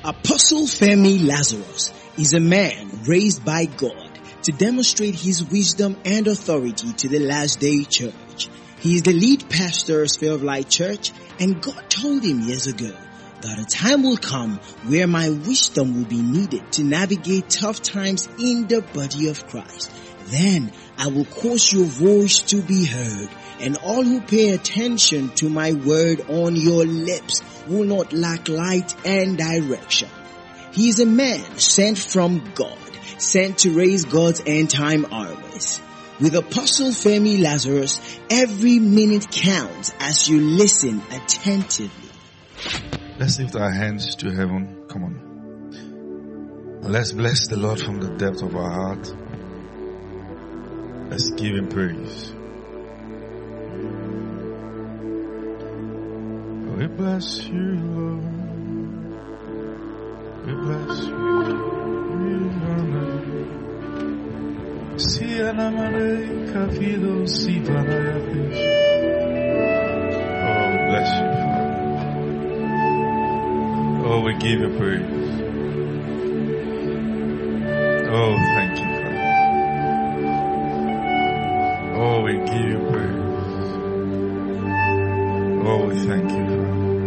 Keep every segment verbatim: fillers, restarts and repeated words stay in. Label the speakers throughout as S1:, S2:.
S1: Apostle Femi Lazarus is a man raised by God to demonstrate his wisdom and authority to the last day church. He is the lead pastor of Sphere of Light Church, and God told him years ago that a time will come where my wisdom will be needed to navigate tough times in the body of Christ. Then I will cause your voice to be heard, and all who pay attention to my word on your lips will not lack light and direction. He is a man sent from God, sent to raise God's end time armies. With Apostle Femi Lazarus, every minute counts as you listen attentively.
S2: Let's lift our hands to heaven. Come on. Let's bless the Lord from the depth of our heart. Let's give him praise. We bless you, Lord. We bless you. We honor you. Siana Mareka Fido Sivanayatish. Oh, we bless you, Father. Oh, we give you praise. Oh, thank you, Father. Oh, we give you praise. Oh, we thank you, Father.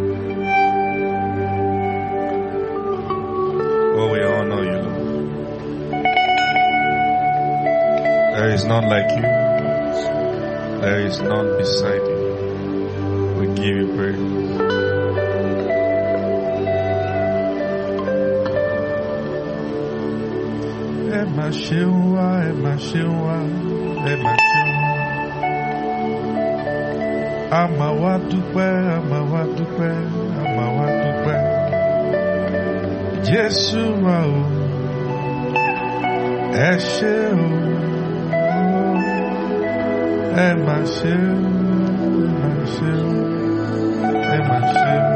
S2: Oh, we honor you, Lord. There is none like you. There is none beside you. We give you praise. Emma Shewa, Emma Shewa, Emma Shewa. Amawa dupe, Amawa dupe, Amawa dupe. Jesu wa o, Eshe o, Emma Shewa, Emma Shewa, Emma Shewa.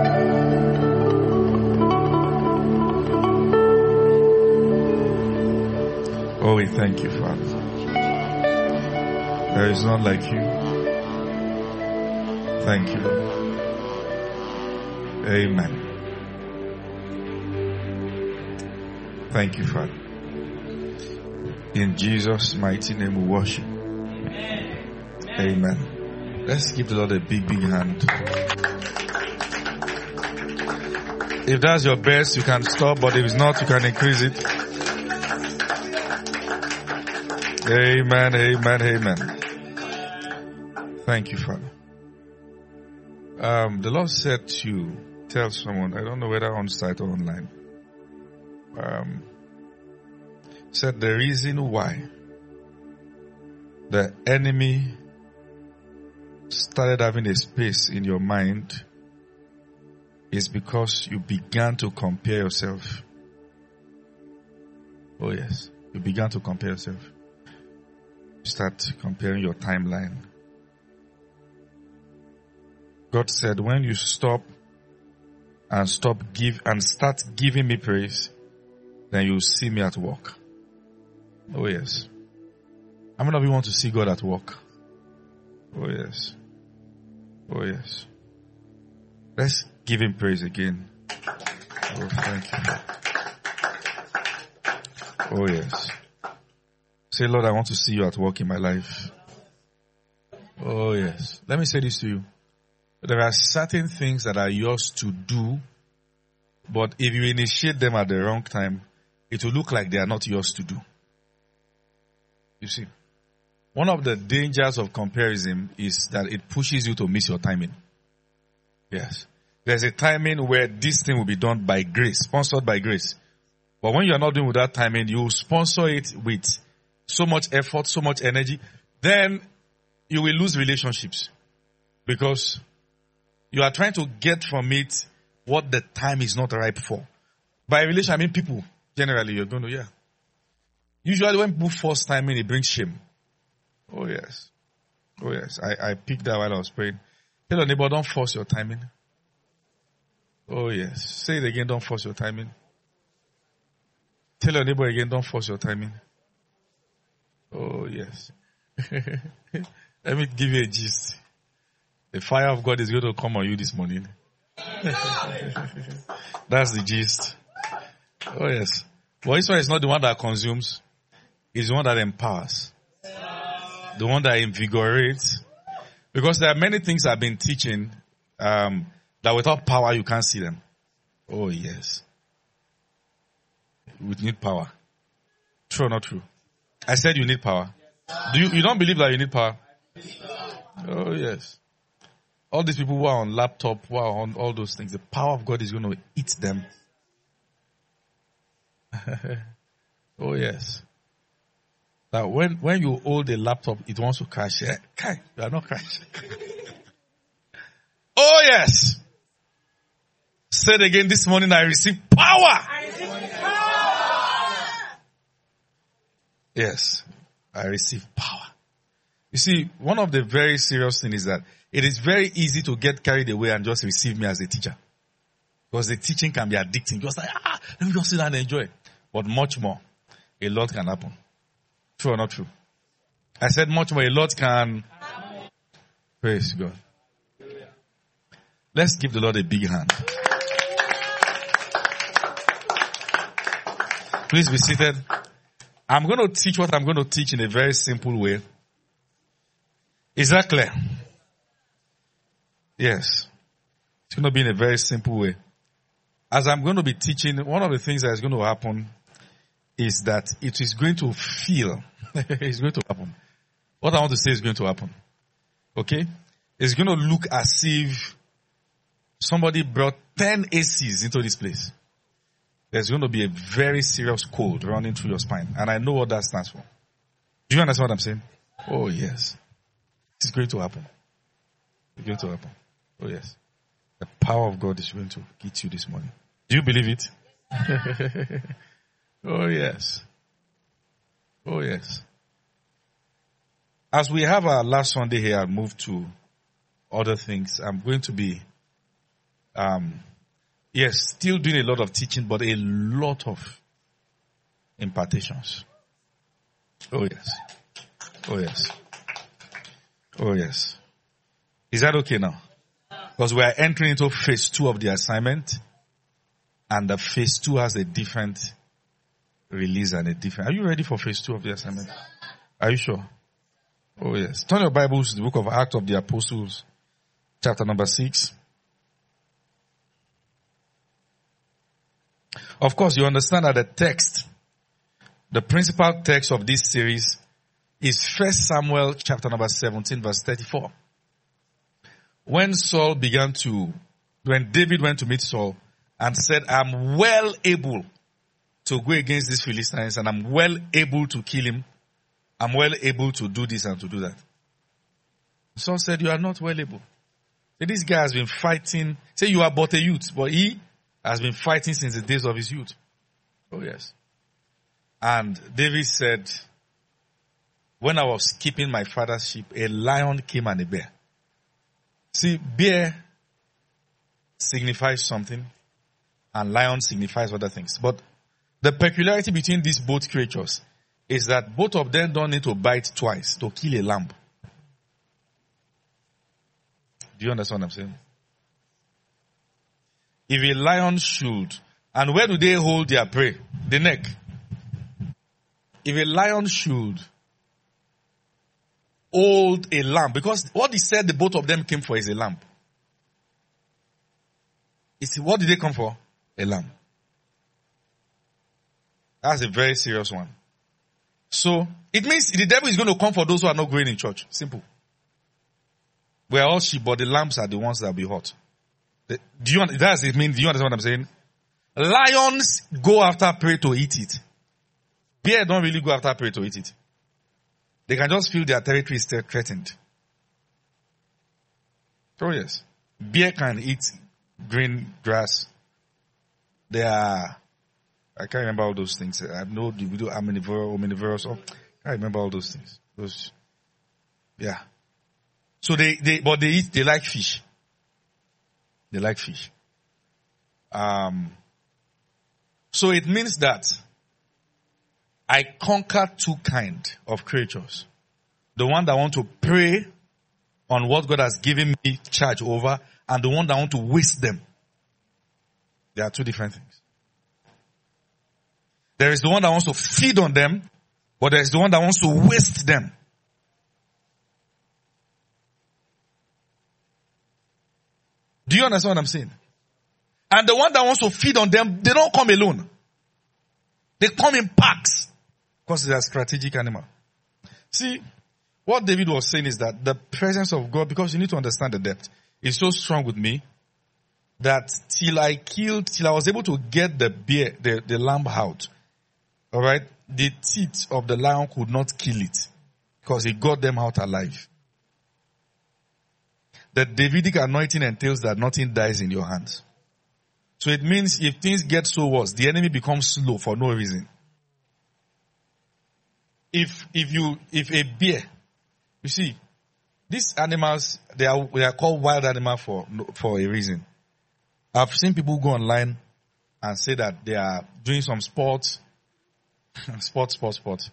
S2: Oh, we thank you, Father. There is none like you. Thank you, Lord. Amen. Thank you, Father. In Jesus' mighty name we worship. Amen. Amen. Let's give the Lord a big, big hand. If that's your best, you can stop, but if it's not, you can increase it. Amen, amen, amen. Thank you, Father. Um, the Lord said to tell someone, I don't know whether on site or online, um, said the reason why the enemy started having a space in your mind is because you began to compare yourself. Oh yes, you began to compare yourself. Start comparing your timeline. God said, when you stop and stop give and start giving me praise, then you'll see me at work. Oh yes. How many of you want to see God at work? Oh yes. Oh yes. Let's give him praise again. Oh, thank you. Oh yes. Say, Lord, I want to see you at work in my life. Oh yes. Let me say this to you. There are certain things that are yours to do, but if you initiate them at the wrong time, it will look like they are not yours to do. You see, one of the dangers of comparison is that it pushes you to miss your timing. Yes. There's a timing where this thing will be done by grace, sponsored by grace. But when you're not doing with that timing, you sponsor it with so much effort, so much energy, then you will lose relationships because you are trying to get from it what the time is not ripe for. By relation, I mean people. Generally, you're going to, yeah. Usually when people force timing, it brings shame. Oh, yes. Oh, yes. I, I picked that while I was praying. Tell your neighbor, don't force your timing. Oh, yes. Say it again, don't force your timing. Tell your neighbor again, don't force your timing. Oh, yes. Let me give you a gist. The fire of God is going to come on you this morning. That's the gist. Oh yes. Well, this one is not the one that consumes. It's the one that empowers. The one that invigorates. Because there are many things I've been teaching um, that without power you can't see them. Oh yes. We need power. True or not true? I said you need power. Do you, you don't believe that you need power? Oh yes. All these people who are on laptop, who are on all those things, the power of God is going to eat them. Oh yes. That when, when you hold a laptop, it wants to crash. Yeah, you are not crashing. Oh yes. Say it again this morning, I receive power. I receive power. Yes, I receive power. You see, one of the very serious things is that it is very easy to get carried away and just receive me as a teacher. Because the teaching can be addicting. Just like, ah, let me just sit down and enjoy it. But much more, a lot can happen. True or not true? I said much more, a lot can. Praise God. Let's give the Lord a big hand. Please be seated. I'm going to teach what I'm going to teach in a very simple way. Is that clear? Yes. It's going to be in a very simple way. As I'm going to be teaching, one of the things that is going to happen is that it is going to feel, it's going to happen. What I want to say is going to happen. Okay? It's going to look as if somebody brought ten A Cs into this place. There's going to be a very serious cold running through your spine. And I know what that stands for. Do you understand what I'm saying? Oh, yes. It's going to happen. It's going to happen. Oh, yes. The power of God is going to hit you this morning. Do you believe it? Oh, yes. Oh, yes. As we have our last Sunday here and move to other things, I'm going to be, um, yes, still doing a lot of teaching, but a lot of impartations. Oh, yes. Oh, yes. Oh, yes. Is that okay now? Because we are entering into phase two of the assignment, and the phase two has a different release and a different. Are you ready for phase two of the assignment? Are you sure? Oh, yes. Turn your Bibles to the book of Acts of the Apostles, chapter number six. Of course, you understand that the text, the principal text of this series is First Samuel chapter number seventeen, verse thirty-four. When Saul began to, when David went to meet Saul and said, I'm well able to go against these Philistines and I'm well able to kill him. I'm well able to do this and to do that. Saul said, you are not well able. So this guy has been fighting. Say you are but a youth, but he has been fighting since the days of his youth. Oh yes. And David said, when I was keeping my father's sheep, a lion came and a bear. See, bear signifies something and lion signifies other things. But the peculiarity between these both creatures is that both of them don't need to bite twice to kill a lamb. Do you understand what I'm saying? If a lion should, and where do they hold their prey? The neck. If a lion should hold a lamb, because what he said the both of them came for is a lamb. It's, what did they come for? A lamb. That's a very serious one. So, it means the devil is going to come for those who are not going in church. Simple. We are all sheep, but the lambs are the ones that will be hot. The, do you, does it mean, do you understand what I'm saying? Lions go after prey to eat it. Bear don't really go after prey to eat it. They can just feel their territory is still threatened. Oh yes. Bear can eat green grass. They are, I can't remember all those things. I know the video omnivorous, omnivorous. Oh, I can't remember all those things. Those, yeah. So they, they, but they eat, they like fish. They like fish. Um, so it means that I conquer two kinds of creatures. The one that want to prey on what God has given me charge over, and the one that want to waste them. There are two different things. There is the one that wants to feed on them, but there is the one that wants to waste them. Do you understand what I'm saying? And the one that wants to feed on them, they don't come alone. They come in packs because they are a strategic animal. See, what David was saying is that the presence of God, because you need to understand the depth, is so strong with me that till I killed, till I was able to get the bear, the, the lamb out, all right, the teeth of the lion could not kill it because he got them out alive. The Davidic anointing entails that nothing dies in your hands. So it means if things get so worse, the enemy becomes slow for no reason. If, if you, if a bear, you see, these animals, they are, they are called wild animals for, for a reason. I've seen people go online and say that they are doing some sports, sport, sport, sport.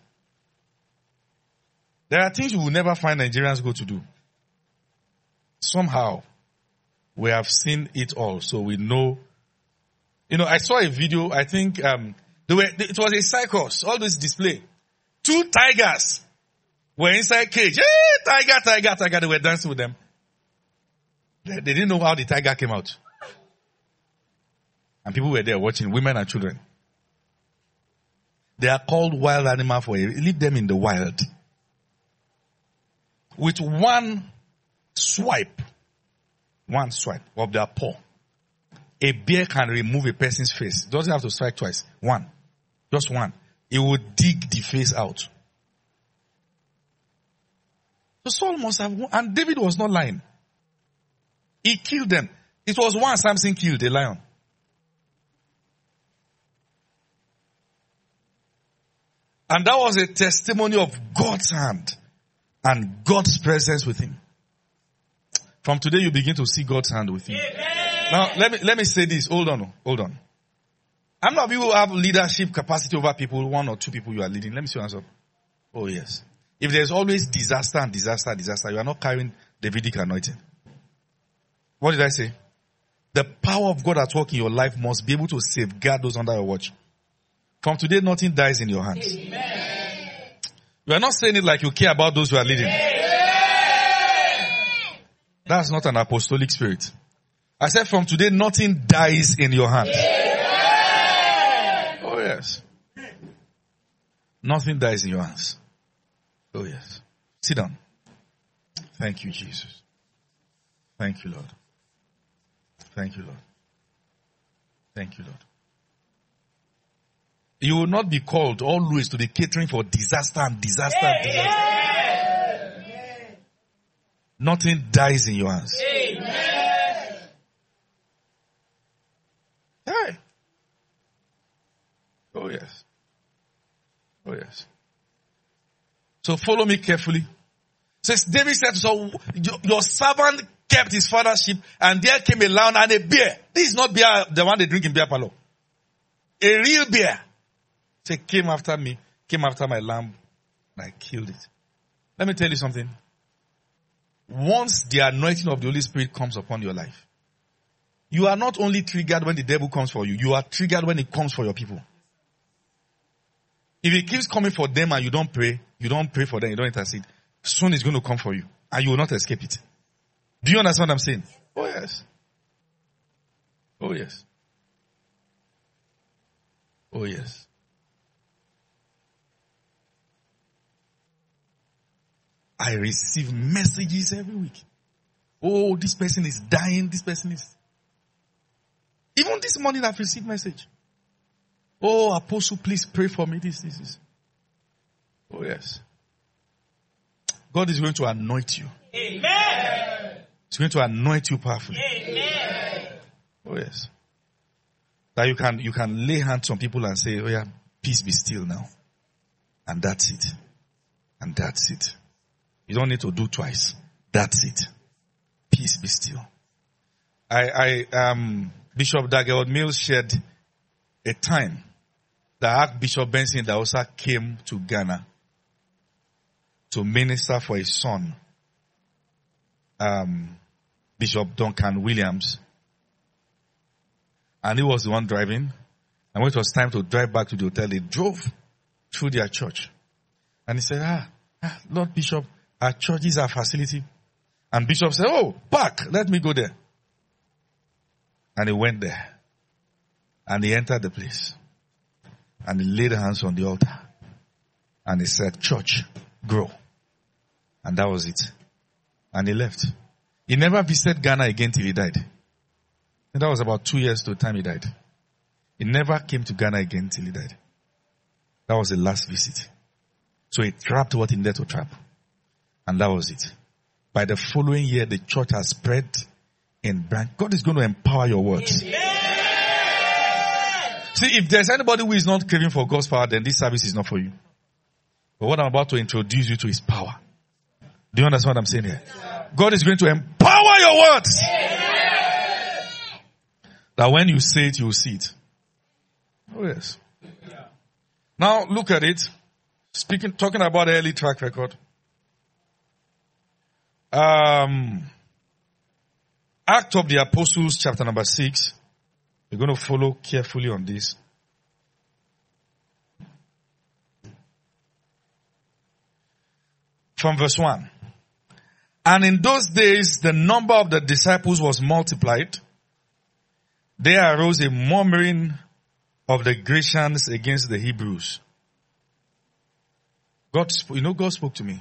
S2: There are things you will never find Nigerians go to do. Somehow, we have seen it all, so we know. You know, I saw a video, I think, um, they were, it was a circus, all this display. Two tigers were inside cage. Hey, tiger, tiger, tiger, they were dancing with them. They, they didn't know how the tiger came out. And people were there watching, women and children. They are called wild animals for a, leave them in the wild. With one swipe, one swipe of their paw, a bear can remove a person's face. It doesn't have to strike twice. One. Just one. It will dig the face out. So Saul must have, and David was not lying. He killed them. It was one Samson killed, a lion. And that was a testimony of God's hand and God's presence with him. From today you begin to see God's hand with you. Amen. Now let me let me say this. Hold on, hold on. How many of you have leadership capacity over people, one or two people you are leading? Let me see your answer. Oh yes. If there's always disaster and disaster, disaster, you are not carrying Davidic anointing. What did I say? The power of God at work in your life must be able to safeguard those under your watch. From today, nothing dies in your hands. Amen. You are not saying it like you care about those who are leading. Amen. That's not an apostolic spirit. I said from today, nothing dies in your hands. Amen. Oh yes. Nothing dies in your hands. Oh yes. Sit down. Thank you, Jesus. Thank you, Lord. Thank you, Lord. Thank you, Lord. You will not be called always to be catering for disaster and disaster and disaster. Amen. Nothing dies in your hands. Amen. Hey. Oh yes. Oh yes. So follow me carefully. Says David said to Saul, your servant kept his father's sheep, and there came a lion and a bear. This is not beer, the one they drink in beer parlor. A real bear. Say, came after me, came after my lamb, and I killed it. Let me tell you something. Once the anointing of the Holy Spirit comes upon your life, you are not only triggered when the devil comes for you, you are triggered when it comes for your people. If it keeps coming for them and you don't pray, you don't pray for them, you don't intercede, soon it's going to come for you, and you will not escape it. Do you understand what I'm saying? Oh yes. Oh yes. Oh yes. I receive messages every week. Oh, this person is dying. This person is. Even this morning I've received message. Oh, Apostle, please pray for me. This, this, this. Oh, yes. God is going to anoint you. Amen. He's going to anoint you powerfully. Amen. Oh, yes. That you can, you can lay hands on people and say, oh yeah, peace be still now. And that's it. And that's it. You don't need to do twice. That's it. Peace be still. I, I, um, Bishop Daggerwood Mills shared a time that Archbishop Benson Idahosa came to Ghana to minister for his son, um, Bishop Duncan Williams. And he was the one driving. And when it was time to drive back to the hotel, they drove through their church. And he said, ah, ah Lord Bishop, our church is our facility. And Bishop said, oh, park, let me go there. And he went there. And he entered the place. And he laid hands on the altar. And he said, church, grow. And that was it. And he left. He never visited Ghana again till he died. And that was about two years to the time he died. He never came to Ghana again till he died. That was the last visit. So he trapped what he needed to trap. And that was it. By the following year, the church has spread in branch. God is going to empower your words. Yeah. See, if there's anybody who is not craving for God's power, then this service is not for you. But what I'm about to introduce you to is power. Do you understand what I'm saying here? God is going to empower your words. Yeah. That when you say it, you will see it. Oh yes. Now look at it. Speaking, talking about early track record. Um, Act of the Apostles, chapter number six. We're going to follow carefully on this. From verse one. And in those days, the number of the disciples was multiplied. There arose a murmuring of the Grecians against the Hebrews. God, you know, God spoke to me.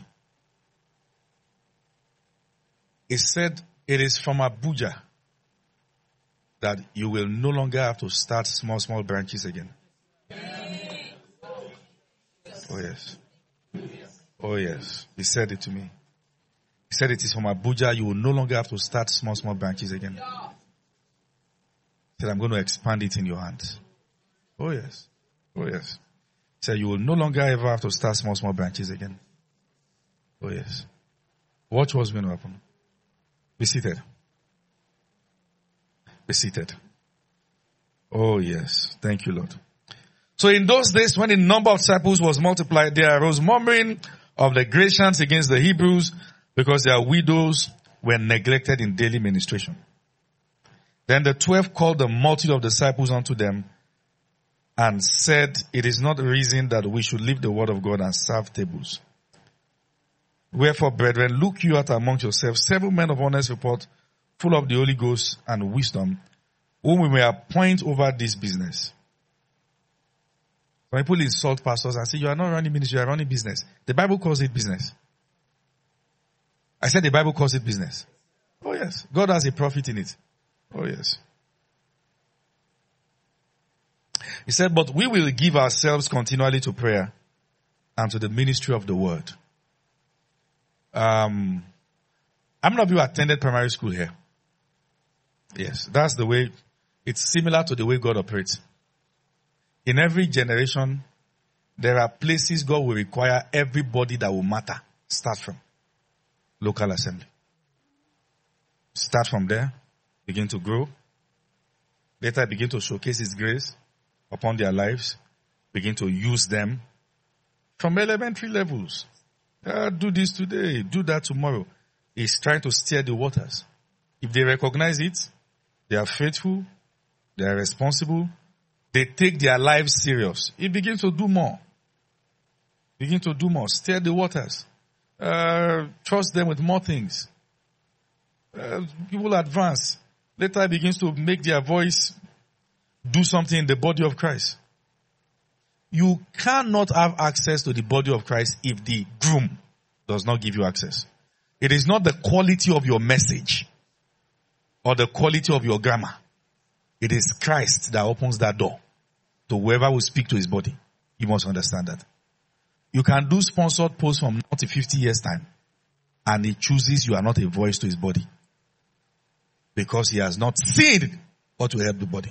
S2: He said, it is from Abuja that you will no longer have to start small, small branches again. Oh yes. Oh yes. He said it to me. He said it is from Abuja, you will no longer have to start small, small branches again. He said, I'm going to expand it in your hands. Oh yes. Oh yes. He said, you will no longer ever have to start small, small branches again. Oh yes. Watch what's going to happen. Be seated. Be seated. Oh yes. Thank you, Lord. So in those days, when the number of disciples was multiplied, there arose murmuring of the Grecians against the Hebrews, because their widows were neglected in daily ministration. Then the twelve called the multitude of disciples unto them and said, it is not reason that we should leave the word of God and serve tables. Wherefore, brethren, look you out amongst yourselves seven men of honest report, full of the Holy Ghost and wisdom, whom we may appoint over this business. When people insult pastors and say, you are not running ministry, you are running business. The Bible calls it business. I said the Bible calls it business. Oh yes. God has a profit in it. Oh yes. He said, but we will give ourselves continually to prayer and to the ministry of the word. Um, how many of you attended primary school here? Yes. That's the way, it's similar to the way God operates. In every generation, there are places God will require everybody that will matter start from. Local assembly. Start from there. Begin to grow. Later begin to showcase His grace upon their lives. Begin to use them from elementary levels. Uh, do this today. Do that tomorrow. He's trying to steer the waters. If they recognize it, they are faithful. They are responsible. They take their lives serious. He begins to do more. Begin to do more. Steer the waters. Uh, trust them with more things. Uh, people advance. Later he begins to make their voice do something in the body of Christ. You cannot have access to the body of Christ if the groom does not give you access. It is not the quality of your message or the quality of your grammar. It is Christ that opens that door to whoever will speak to his body. You must understand that. You can do sponsored posts from now to fifty years time, and he chooses you are not a voice to his body because he has not seen what will help the body.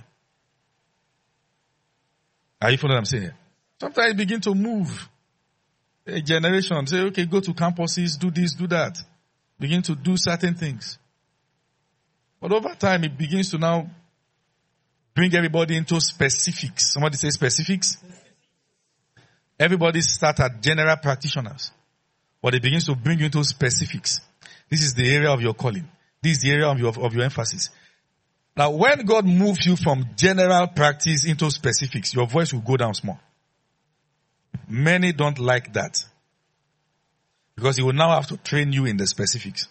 S2: Are you following what I'm saying here? Sometimes you begin to move. A generation say, okay, go to campuses, do this, do that. Begin to do certain things. But over time, it begins to now bring everybody into specifics. Somebody say specifics. Everybody start at general practitioners. But it begins to bring you into specifics. This is the area of your calling. This is the area of your, of your emphasis. Now, when God moves you from general practice into specifics, your voice will go down small. Many don't like that. Because he will now have to train you in the specifics.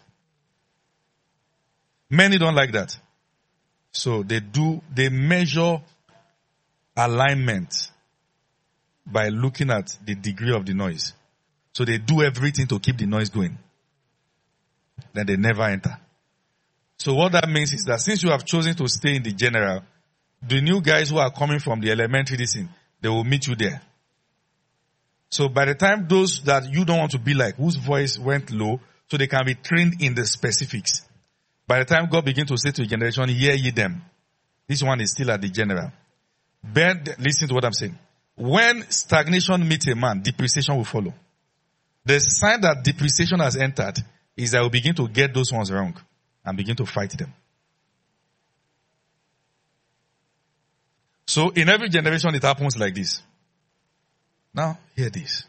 S2: Many don't like that. So they do, they measure alignment by looking at the degree of the noise. So they do everything to keep the noise going. Then they never enter. So what that means is that since you have chosen to stay in the general, the new guys who are coming from the elementary, this thing, they will meet you there. So by the time those that you don't want to be like, whose voice went low, so they can be trained in the specifics. By the time God begins to say to the generation, hear ye them. This one is still at the general. But listen to what I'm saying. When stagnation meets a man, depreciation will follow. The sign that depreciation has entered is that we'll begin to get those ones wrong and begin to fight them. So in every generation it happens like this. Now, hear this.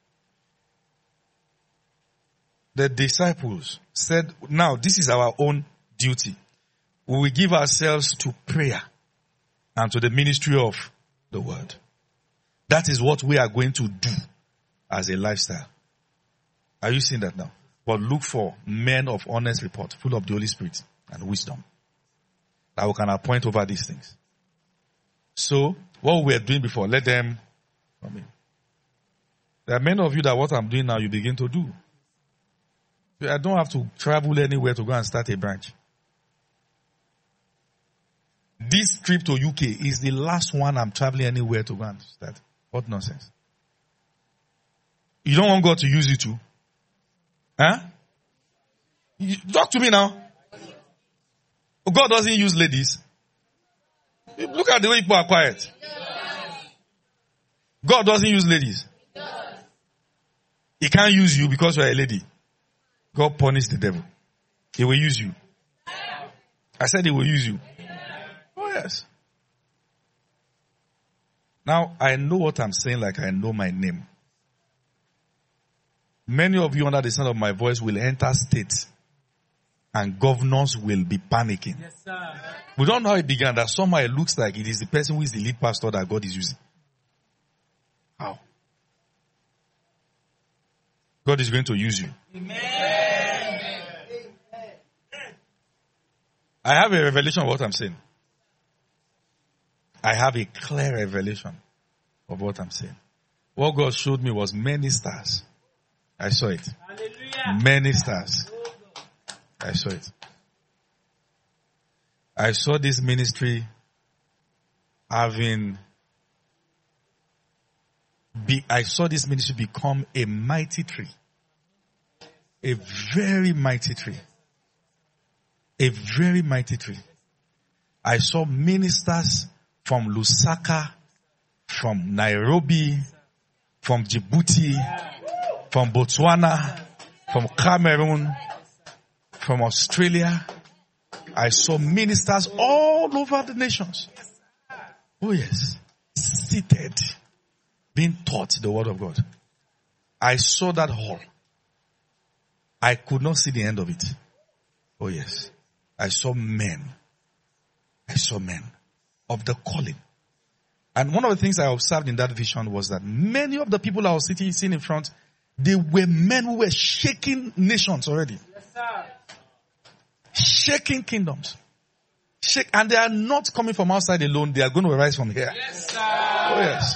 S2: The disciples said, now this is our own duty. We will give ourselves to prayer and to the ministry of the word. That is what we are going to do as a lifestyle. Are you seeing that now? But look for men of honest report, full of the Holy Spirit and wisdom, that we can appoint over these things. So, what we were doing before, let them come in. There are many of you that what I'm doing now, you begin to do. I don't have to travel anywhere to go and start a branch. This trip to U K is the last one I'm traveling anywhere to go and start. What nonsense. You don't want God to use you too? Huh? You, talk to me now. God doesn't use ladies. Look at the way people are quiet. God doesn't use ladies. He can't use you because you are a lady. God punished the devil. He will use you. I said he will use you. Oh yes. Now I know what I'm saying like I know my name. Many of you under the sound of my voice will enter states and governors will be panicking. Yes, sir. We don't know how it began. That somehow it looks like it is the person who is the lead pastor that God is using. How? God is going to use you. Amen. I have a revelation of what I'm saying. I have a clear revelation of what I'm saying. What God showed me was many stars. I saw it. Hallelujah. Many stars. I saw it. I saw this ministry having be, I saw this ministry become a mighty tree. A very mighty tree. A very mighty tree. I saw ministers from Lusaka, from Nairobi, from Djibouti, from Botswana, from Cameroon, from Australia. I saw ministers all over the nations. Oh yes. Seated, being taught the word of God. I saw that hall. I could not see the end of it. Oh yes. I saw men. I saw men of the calling. And one of the things I observed in that vision was that many of the people I was sitting, sitting in front, they were men who were shaking nations already. Yes, sir. Shaking kingdoms. Shake, and they are not coming from outside alone. They are going to arise from here. Yes, sir. Oh yes.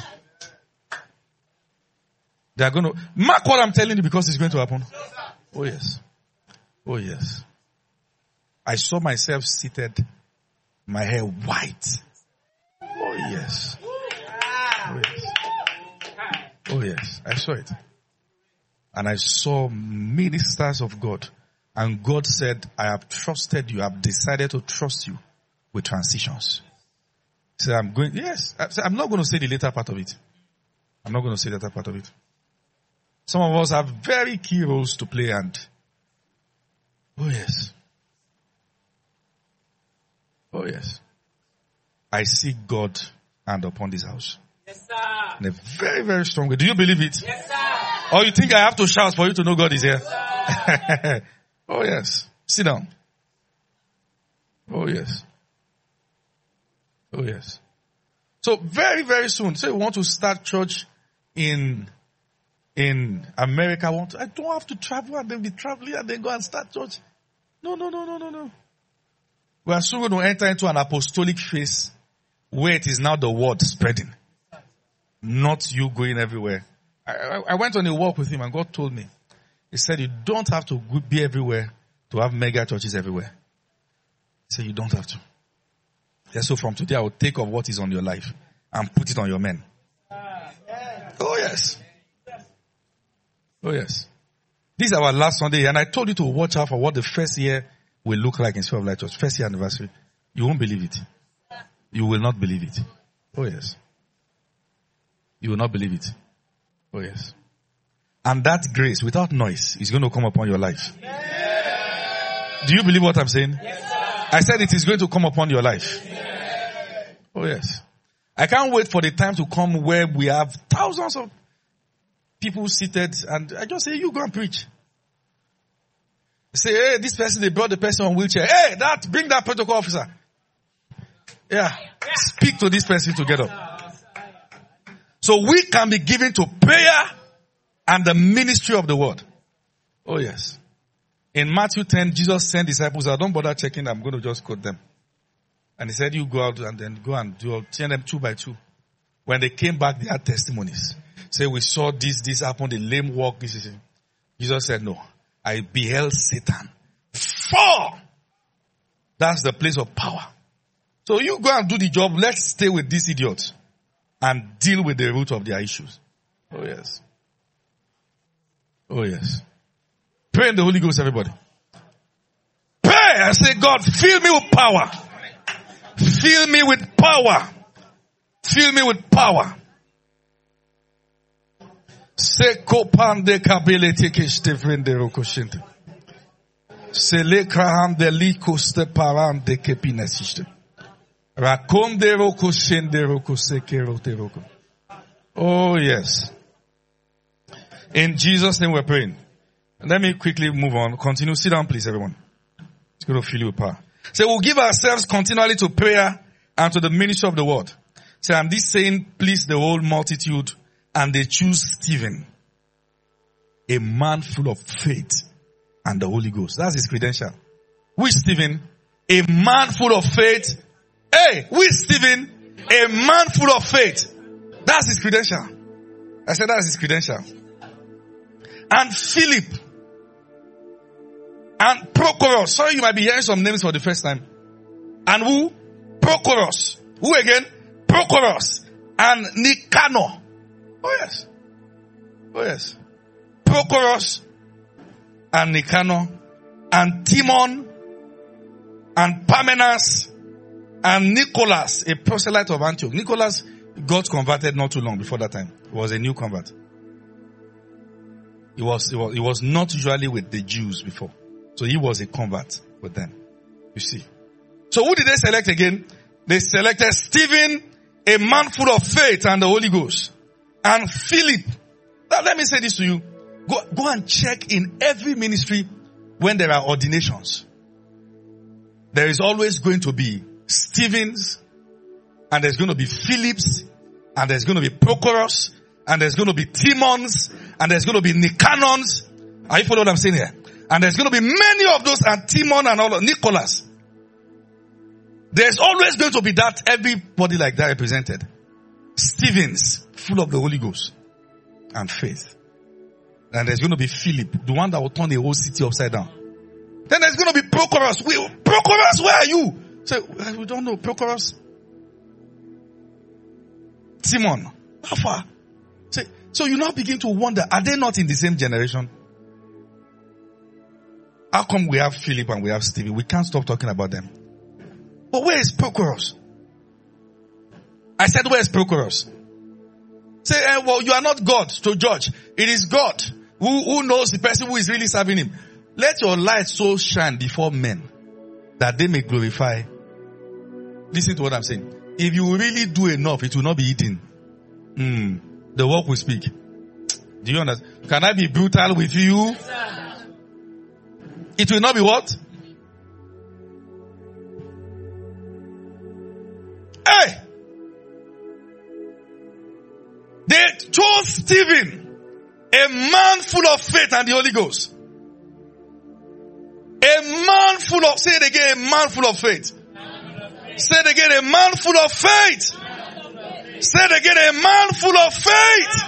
S2: They are going to, mark what I'm telling you because it's going to happen. Oh yes. Oh yes. I saw myself seated, my hair white. Oh yes. Oh yes. Oh yes. I saw it. And I saw ministers of God. And God said, I have trusted you. I have decided to trust you with transitions. So I'm going, yes. I'm not going to say the later part of it. I'm not going to say the later part of it. Some of us have very key roles to play and, oh yes. Oh yes. I see God hand upon this house. Yes, sir. In a very, very strong way. Do you believe it? Yes, sir. Or you think I have to shout for you to know God is here? Yes, oh yes. Sit down. Oh yes. Oh yes. So very, very soon, say we want to start church in in America. I want to, I don't have to travel and then be traveling and then go and start church. No, no, no, no, no, no. We are soon going to enter into an apostolic phase where it is now the word spreading. Not you going everywhere. I, I, I went on a walk with him and God told me, he said you don't have to be everywhere to have mega churches everywhere. He said you don't have to. Yeah, so from today I will take off what is on your life and put it on your men. Oh yes. Oh yes. This is our last Sunday and I told you to watch out for what the first year will look like in Spirit of Light Church. First year anniversary. You won't believe it. You will not believe it. Oh yes. You will not believe it. Oh yes. And that grace without noise is going to come upon your life. Do you believe what I'm saying? I said it is going to come upon your life. Oh yes. I can't wait for the time to come where we have thousands of people seated and I just say, you go and preach. Say, hey, this person, they brought the person on wheelchair. Hey, that, bring that protocol officer. Yeah. Speak to this person together. So we can be given to prayer and the ministry of the word. Oh yes. In Matthew ten, Jesus sent disciples out. Don't bother checking. I'm going to just quote them. And he said, you go out and then go and do, send them two by two. When they came back, they had testimonies. Say, we saw this, this happened, the lame walk, this is it. Jesus said, no. I beheld Satan fall. That's the place of power. So you go and do the job. Let's stay with these idiots and deal with the root of their issues. Oh yes. Oh yes. Pray in the Holy Ghost, everybody. Pray and say, God, fill me with power. Fill me with power. Fill me with power. Seko pande kabele teke stevende rokoshente. Sele kraham de liko ste param de kepinesiste. Rakonde roko shende roko seke rote roko. Oh yes. In Jesus' name we're praying. Let me quickly move on. Continue. Sit down, please, everyone. It's going to fill you with power. So we'll give ourselves continually to prayer and to the ministry of the word. So and this saying pleased the whole multitude and they choose Stephen, a man full of faith and the Holy Ghost. That's his credential. Which Stephen? A man full of faith. Hey, which Stephen? A man full of faith. That's his credential. I said that's his credential. And Philip. And Prochorus. Sorry, you might be hearing some names for the first time. And who? Prochorus. Who again? Prochorus. And Nicanor. Oh yes. Oh yes. Prochorus. And Nicanor. And Timon. And Parmenas. And Nicholas, a proselyte of Antioch. Nicholas got converted not too long before that time. He was a new convert. He was, he was, he was not usually with the Jews before. So he was a convert with them. You see. So who did they select again? They selected Stephen, a man full of faith and the Holy Ghost. And Philip. Now let me say this to you. Go, go and check in every ministry when there are ordinations. There is always going to be Stephens, and there's going to be Philips, and there's going to be Prochorus, and there's going to be Timons, and there's going to be Nicanons. Are you following what I'm saying here? And there's going to be many of those, and Timon and all of Nicholas. There's always going to be that, everybody like that represented. Stephens, full of the Holy Ghost and faith. And there's going to be Philip, the one that will turn the whole city upside down. Then there's going to be Prochorus. We, Prochorus, where are you? So, we don't know. Prochorus. Timon. How far? So, so you now begin to wonder, are they not in the same generation? How come we have Philip and we have Stephen? We can't stop talking about them. But where is Prochorus? I said, where is Prochorus? Say, eh, well, you are not God to judge. It is God who, who knows the person who is really serving him. Let your light so shine before men that they may glorify. Listen to what I'm saying. If you really do enough, it will not be eaten. Mm, the work will speak. Do you understand? Can I be brutal with you? It will not be what? Hey! They chose Stephen, a man full of faith and the Holy Ghost. A man full of, say it again, a man full of faith. Say it again, a man full of faith. Say it again, a man full of faith.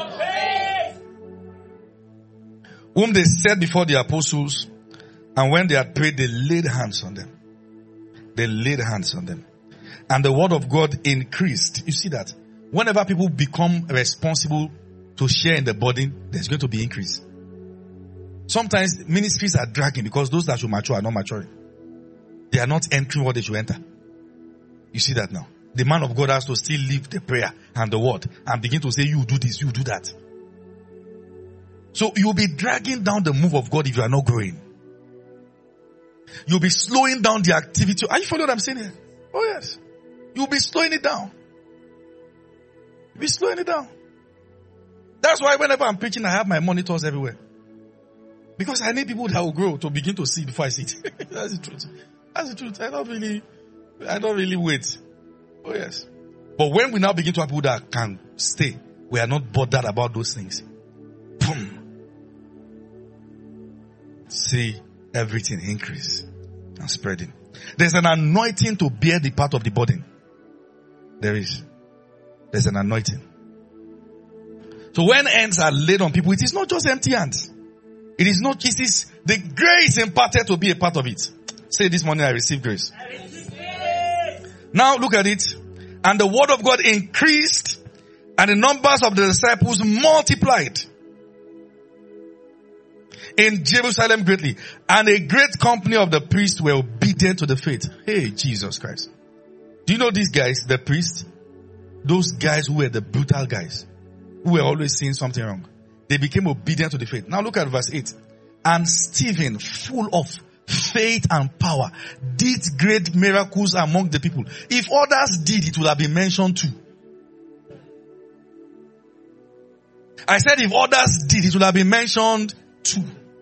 S2: Whom they set before the apostles, and when they had prayed, they laid hands on them. They laid hands on them. And the word of God increased. You see that? Whenever people become responsible to share in the burden, there's going to be increase. Sometimes ministries are dragging because those that should mature are not maturing. They are not entering what they should enter. You see that now? The man of God has to still leave the prayer and the word and begin to say, you do this, you do that. So you'll be dragging down the move of God if you are not growing. You'll be slowing down the activity. Are you following what I'm saying here? Oh yes. You'll be slowing it down. You'll be slowing it down. That's why whenever I'm preaching, I have my monitors everywhere. Because I need people that will grow to begin to see before I see it. That's the truth. That's the truth. I don't really, I don't really wait. Oh yes. But when we now begin to have people that can stay, we are not bothered about those things. Boom. See everything increase and spreading. There's an anointing to bear the part of the burden. There is. There's an anointing. So when hands are laid on people, it is not just empty hands. It is not, it is the grace imparted to be a part of it. Say this morning, I receive grace. I receive grace. Now look at it. And the word of God increased, and the numbers of the disciples multiplied in Jerusalem greatly. And a great company of the priests were obedient to the faith. Hey, Jesus Christ. Do you know these guys, the priests? Those guys who were the brutal guys, who were always saying something wrong. They became obedient to the faith. Now look at verse eight. And Stephen, full of faith and power, did great miracles among the people. If others did, it would have been mentioned too. I said if others did, it would have been mentioned too.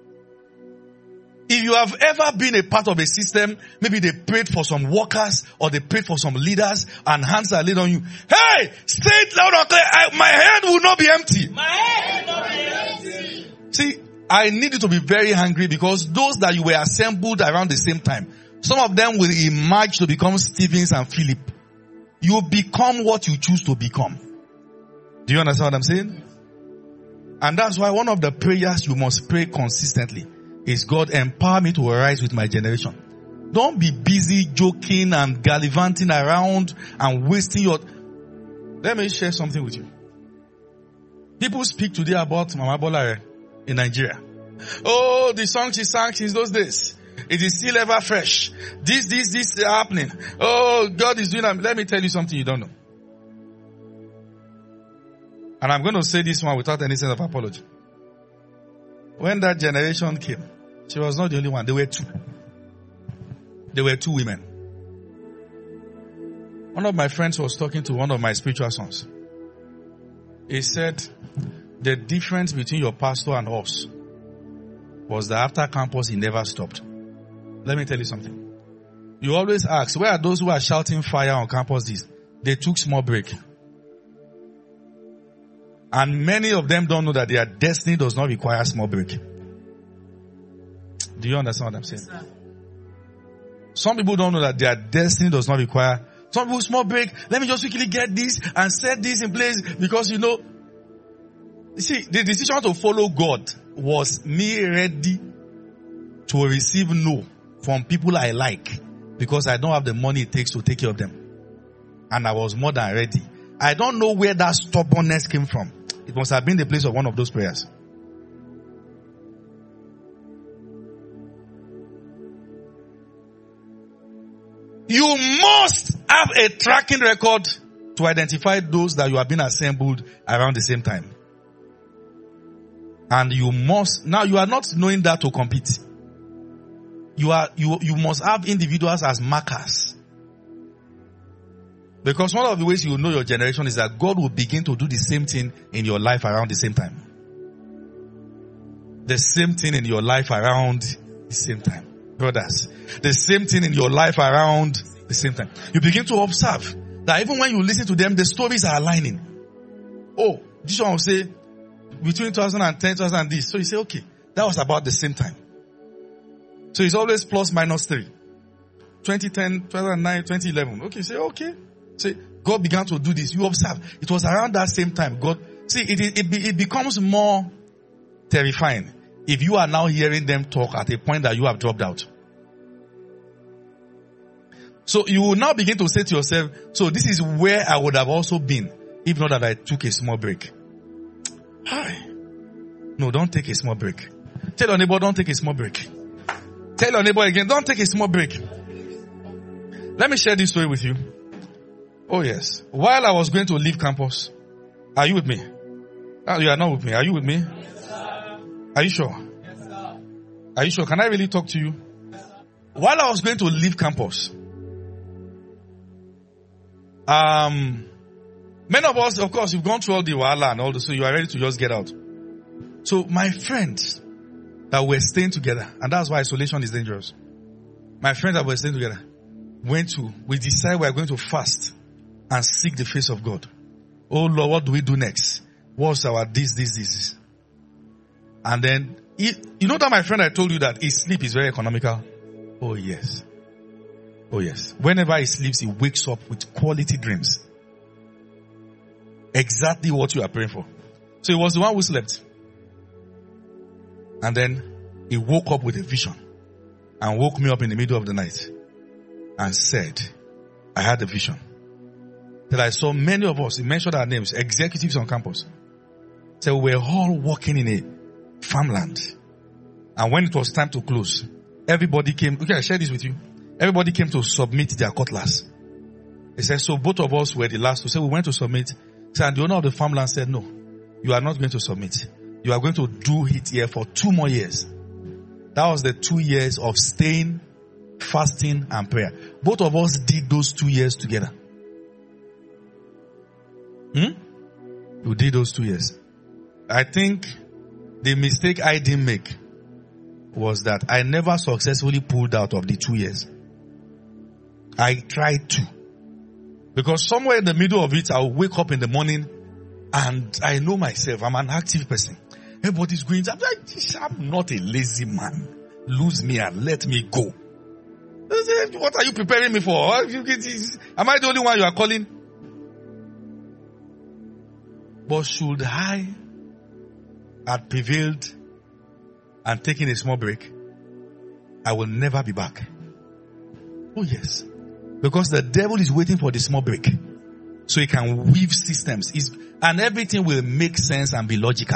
S2: If you have ever been a part of a system, maybe they prayed for some workers or they prayed for some leaders and hands are laid on you. Hey, say it loud and clear. I, my head will not be empty. My head will not be empty. See, I need you to be very hungry because those that you were assembled around the same time, some of them will emerge to become Stephens and Philip. You become what you choose to become. Do you understand what I'm saying? And that's why one of the prayers you must pray consistently is, God, empower me to arise with my generation. Don't be busy joking and gallivanting around and wasting your... Let me share something with you. People speak today about Mama Bolare in Nigeria. Oh, the song she sang since those days. It is still ever fresh. This, this, this is happening. Oh, God is doing that. Let me tell you something you don't know. And I'm going to say this one without any sense of apology. When that generation came, she was not the only one. There were two. There were two women. One of my friends was talking to one of my spiritual sons. He said, the difference between your pastor and us was that after campus, he never stopped. Let me tell you something. You always ask, where are those who are shouting fire on campus this? They took small break. And many of them don't know that their destiny does not require small break. Do you understand what I'm saying? Yes, some people don't know that their destiny does not require some people small break. Let me just quickly get this and set this in place because you know. You see, the decision to follow God was me ready to receive no from people I like because I don't have the money it takes to take care of them. And I was more than ready. I don't know where that stubbornness came from. It must have been the place of one of those prayers. You must have a tracking record to identify those that you have been assembled around the same time. And you must, now you are not knowing that to compete. You are, you, you must have individuals as markers. Because one of the ways you know your generation is that God will begin to do the same thing in your life around the same time. The same thing in your life around the same time. Brothers, the same thing in your life around the same time. You begin to observe That even when you listen to them, the stories are aligning. Oh, this one will say, between two thousand ten, two thousand and this. So you say, okay, that was about the same time. So it's always plus minus three. twenty ten, two thousand nine, twenty eleven. Okay, say, okay. Say, God began to do this. You observe. It was around that same time. God, see, it, it, it, it becomes more terrifying if you are now hearing them talk at a point that you have dropped out. So you will now begin to say to yourself, so this is where I would have also been, if not that I took a small break. Hi. No, don't take a small break. Tell your neighbor, don't take a small break. Tell your neighbor again, don't take a small break. Let me share this story with you. Oh yes. While I was going to leave campus, are you with me? Oh, you are not with me. Are you with me?
S3: Yes, sir.
S2: Are you sure?
S3: Yes, sir.
S2: Are you sure? Can I really talk to you?
S3: Yes, sir.
S2: While I was going to leave campus, um, many of us, of course, you've gone through all the wahala and all this, so you are ready to just get out. So my friends that were staying together, and that's why isolation is dangerous. My friends that were staying together went to, we decided we are going to fast and seek the face of God. Oh Lord, what do we do next? What's our this, this, this? And then, he, you know that my friend I told you that his sleep is very economical? Oh yes. Oh yes. Whenever he sleeps, he wakes up with quality dreams. Exactly what you are praying for. So he was the one who slept. And then he woke up with a vision and woke me up in the middle of the night and said, I had a vision that I saw many of us, he mentioned our names, executives on campus. So we were all walking in a farmland. And when it was time to close, everybody came, okay, I share this with you. Everybody came to submit their cutlass. He said, so both of us were the last to say we went to submit. So, and the owner of the farmland said, no, you are not going to submit. You are going to do it here for two more years. That was the two years of staying, fasting, and prayer. Both of us did those two years together. Hmm? You did those two years. I think the mistake I didn't make was that I never successfully pulled out of the two years. I tried to. Because somewhere in the middle of it, I'll wake up in the morning and I know myself. I'm an active person. Everybody's going, I'm, like, I'm not a lazy man. Lose me and let me go. What are you preparing me for? Am I the only one you are calling? But should I have prevailed and taken a small break, I will never be back. Oh yes. Because the devil is waiting for the small break. So he can weave systems. It's, and everything will make sense and be logical.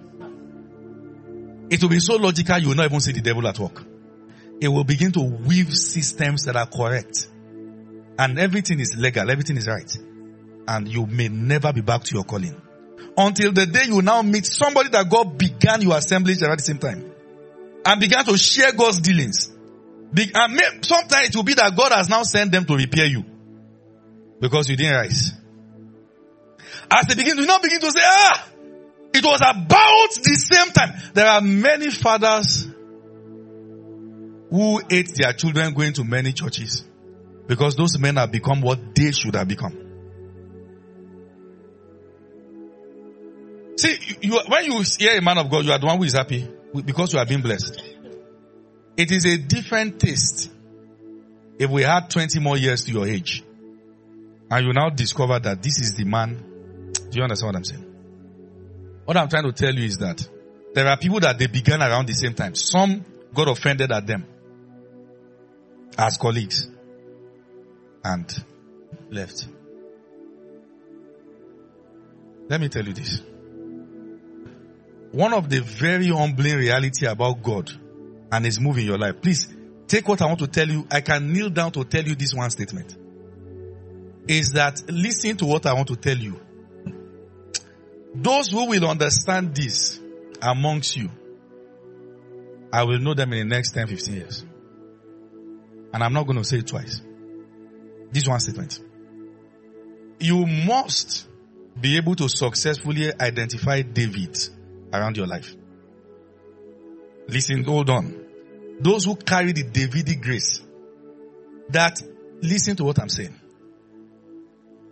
S2: It will be so logical you will not even see the devil at work. It will begin to weave systems that are correct. And everything is legal. Everything is right. And you may never be back to your calling. Until the day you now meet somebody that God began your assemblies at the same time. And began to share God's dealings. And may, sometimes it will be that God has now sent them to repair you. Because you didn't rise. As they begin, you now begin to say, ah, it was about the same time. There are many fathers who hate their children going to many churches. Because those men have become what they should have become. See, you, when you hear a man of God, you are the one who is happy because you are being blessed. It is a different taste if we had twenty more years to your age and you now discover that this is the man. Do you understand what I'm saying? What I'm trying to tell you is that there are people that they began around the same time. Some got offended at them as colleagues and left. Let me tell you this. One of the very humbling reality about God and His move in your life. Please, take what I want to tell you. I can kneel down to tell you this one statement. Is that listen to what I want to tell you. Those who will understand this amongst you, I will know them in the next ten, fifteen years. And I'm not going to say it twice. This one statement. You must be able to successfully identify David around your life. Listen, hold on. Those who carry the Davidic grace, that, listen to what I'm saying.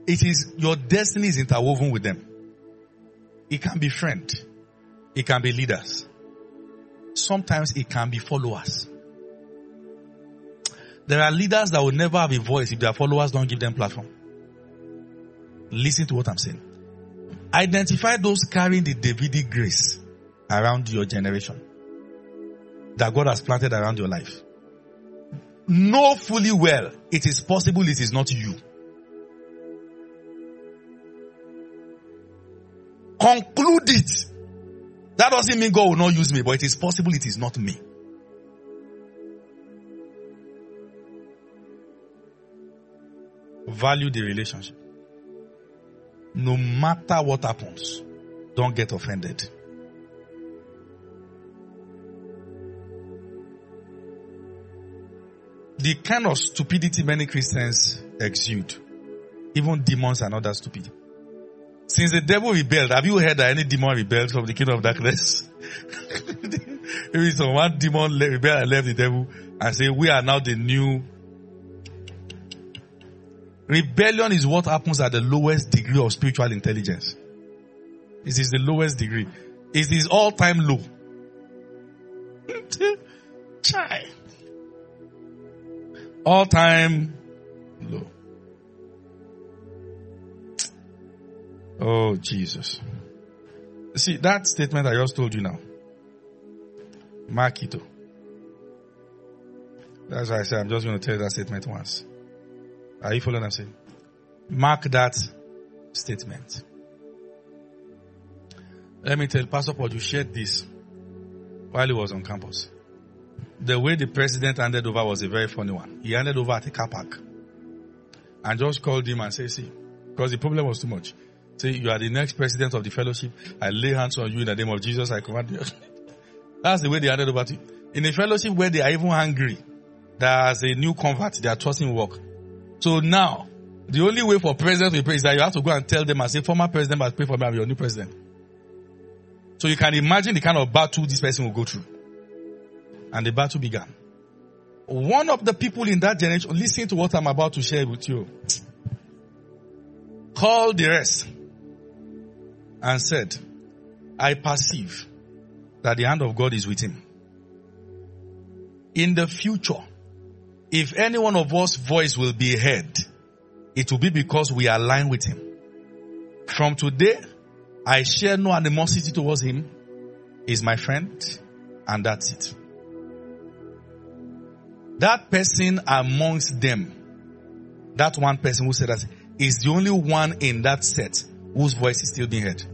S2: it is, your destiny is interwoven with them. It can be friend. It can be leaders. Sometimes it can be followers. There are leaders that will never have a voice if their followers don't give them platform. Listen to what I'm saying. Identify those carrying the Davidic grace around your generation that God has planted around your life. Know fully well it is possible it is not you. Conclude it. That doesn't mean God will not use me, but it is possible it is not me. Value the relationship. No matter what happens, don't get offended. The kind of stupidity many Christians exude, even demons are not that stupid. Since the devil rebelled, have you heard that any demon rebelled from the kingdom of darkness? Maybe some one demon rebelled and left the devil and say, we are now the new. Rebellion is what happens at the lowest degree of spiritual intelligence. It is the lowest degree. It is all-time low. Chai. All-time low. Oh, Jesus. See, that statement I just told you now. Mark it. That's why I said I'm just going to tell you that statement once. Are you following what I'm saying? Mark that statement. Let me tell you, Pastor Paul, you shared this while he was on campus. The way the president handed over was a very funny one. He handed over at a car park and just called him and said, see, because the problem was too much. Say, you are the next president of the fellowship. I lay hands on you in the name of Jesus. I command you. That's the way they handed over to you. In a fellowship where they are even hungry, there's a new convert, they are trusting work. So now, the only way for president to pray is that you have to go and tell them and say, former president must pray for me, I'm your new president. So you can imagine the kind of battle this person will go through. And the battle began. One of the people in that generation, listen to what I'm about to share with you, called the rest and said, I perceive that the hand of God is with him. In the future, if any one of us voice will be heard, it will be because we align with him. From today, I share no animosity towards him. He's my friend, and that's it. That person amongst them, that one person who said that, is the only one in that set whose voice is still being heard.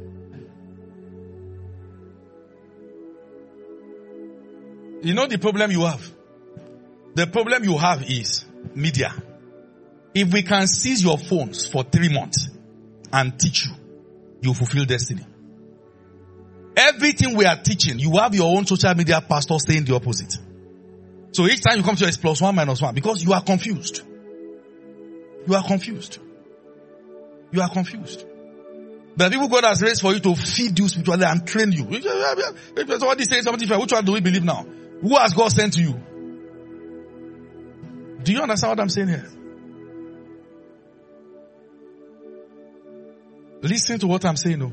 S2: You know the problem you have? The problem you have is media. If we can seize your phones for three months and teach you, you fulfill destiny. Everything we are teaching, you have your own social media pastor saying the opposite. So each time you come to us plus one minus one, because you are confused. You are confused. You are confused. The people God has raised for you to feed you spiritually and train you. If somebody says something different, which one do we believe now? Who has God sent to you? Do you understand what I'm saying here? Listen to what I'm saying now.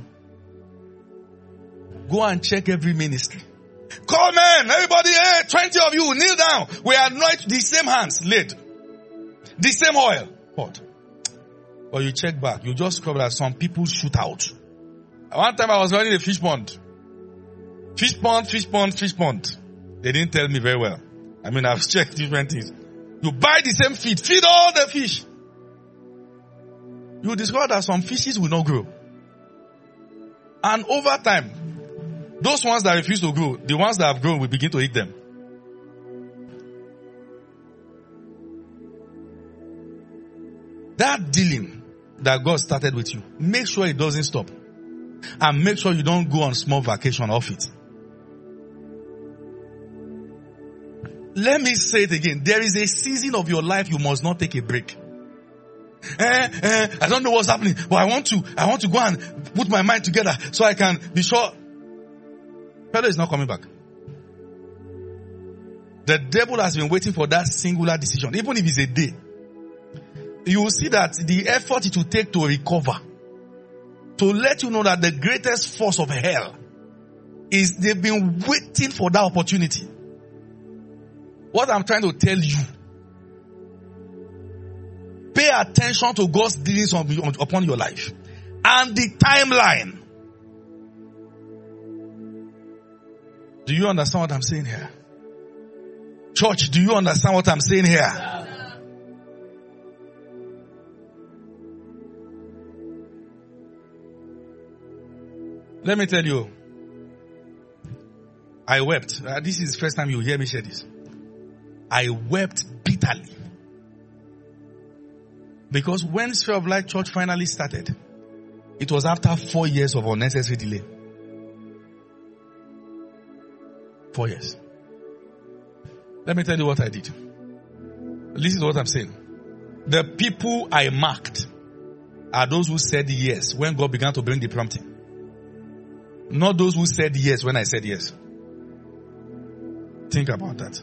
S2: Go and check every ministry. Come on, everybody, hey, twenty of you, kneel down. We anoint the same hands laid. The same oil poured. Or you check back, you just discover that some people shoot out. One time I was running a fish pond. Fish pond, fish pond, fish pond. They didn't tell me very well. I mean, I've checked different things. You buy the same feed, feed all the fish. You discover that some fishes will not grow. And over time, those ones that refuse to grow, the ones that have grown will begin to eat them. That dealing that God started with you, make sure it doesn't stop. And make sure you don't go on small vacation off it. Let me say it again. There is a season of your life you must not take a break. Eh, eh, I don't know what's happening, but I want to, I want to go and put my mind together so I can be sure. Fellow is not coming back. The devil has been waiting for that singular decision, even if it's a day. you will see that the effort it will take to recover, to let you know that the greatest force of hell is they've been waiting for that opportunity. What I'm trying to tell you, pay attention to God's dealings on, on, upon your life and the timeline. Do you understand what I'm saying here? Church, do you understand what I'm saying here? Let me tell you, I wept. Uh, this is the first time you hear me share this. I wept bitterly. Because when Sphere of Light Church finally started, it was after four years of unnecessary delay. Four years. Let me tell you what I did. Listen to what I'm saying. The people I marked are those who said yes when God began to bring the prompting. Not those who said yes when I said yes. Think about that.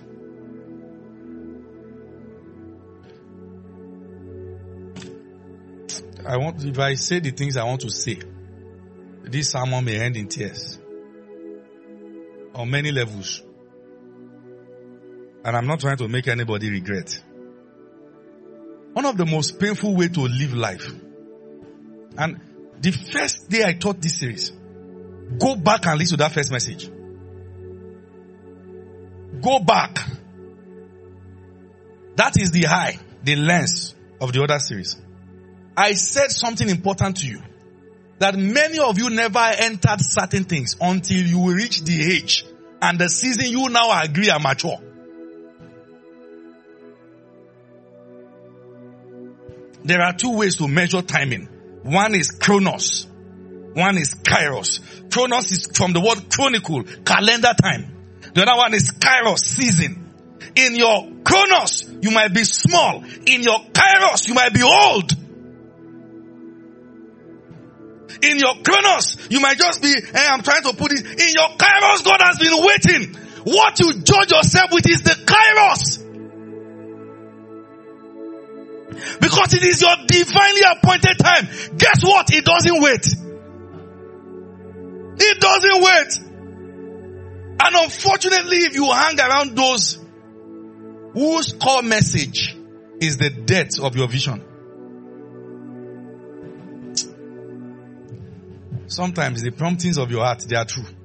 S2: I want, if I say the things I want to say, this sermon may end in tears. On many levels. And I'm not trying to make anybody regret. One of the most painful ways to live life. And the first day I taught this series, go back and listen to that first message. Go back. That is the high, the lens of the other series. I said something important to you. That many of you never entered certain things until you reach the age and the season you now agree are mature. There are two ways to measure timing. One is chronos. One is kairos. Chronos is from the word chronicle, calendar time. The other one is kairos, season. In your chronos, you might be small. In your kairos, you might be old. In your chronos, you might just be, hey, I'm trying to put it, in your kairos, God has been waiting. What you judge yourself with is the kairos. Because it is your divinely appointed time. Guess what? It doesn't wait. It doesn't wait. And unfortunately, if you hang around those whose core message is the death of your vision, sometimes the promptings of your heart, they are true.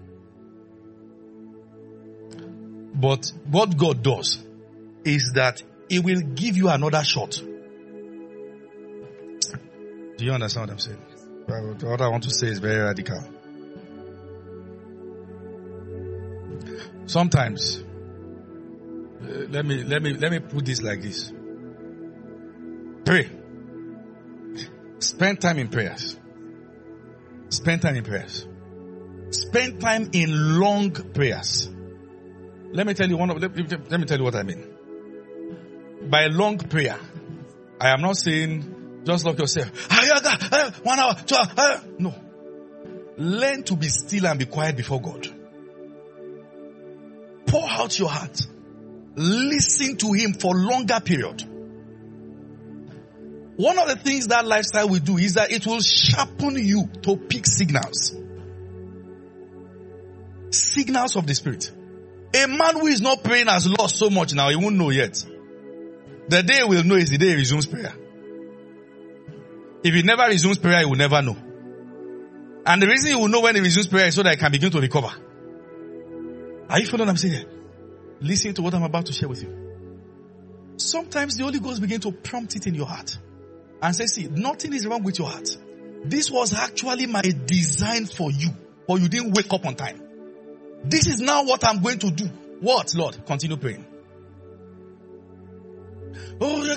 S2: But what God does is that He will give you another shot. Do you understand what I'm saying? What I want to say is very radical. Sometimes, uh, let me, let me, let me put this like this. Pray. Spend time in prayers. Spend time in prayers. Spend time in long prayers. Let me tell you one of, let, let me tell you what I mean. By long prayer, I am not saying just lock yourself. One hour, two hours. No. Learn to be still and be quiet before God. Pour out your heart. Listen to Him for longer period. One of the things that lifestyle will do is that it will sharpen you to pick signals. Signals of the Spirit. A man who is not praying has lost so much now, he won't know yet. The day he will know is the day he resumes prayer. If he never resumes prayer, he will never know. And the reason he will know when he resumes prayer is so that he can begin to recover. Are you following what I'm saying here? Listen to what I'm about to share with you. Sometimes the Holy Ghost begins to prompt it in your heart. And say, see, nothing is wrong with your heart. This was actually my design for you. But you didn't wake up on time. This is now what I'm going to do. What, Lord? Continue praying. Oh,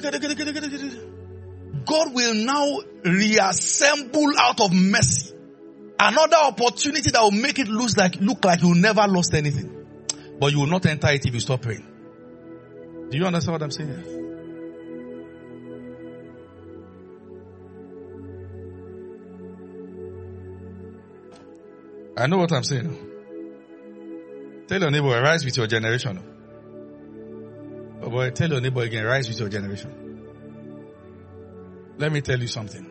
S2: God will now reassemble out of mercy another opportunity that will make it look like, look like you never lost anything. But you will not enter it if you stop praying. Do you understand what I'm saying here? I know what I'm saying. Tell your neighbor, rise with your generation. Oh boy, tell your neighbor again, rise with your generation. Let me tell you something.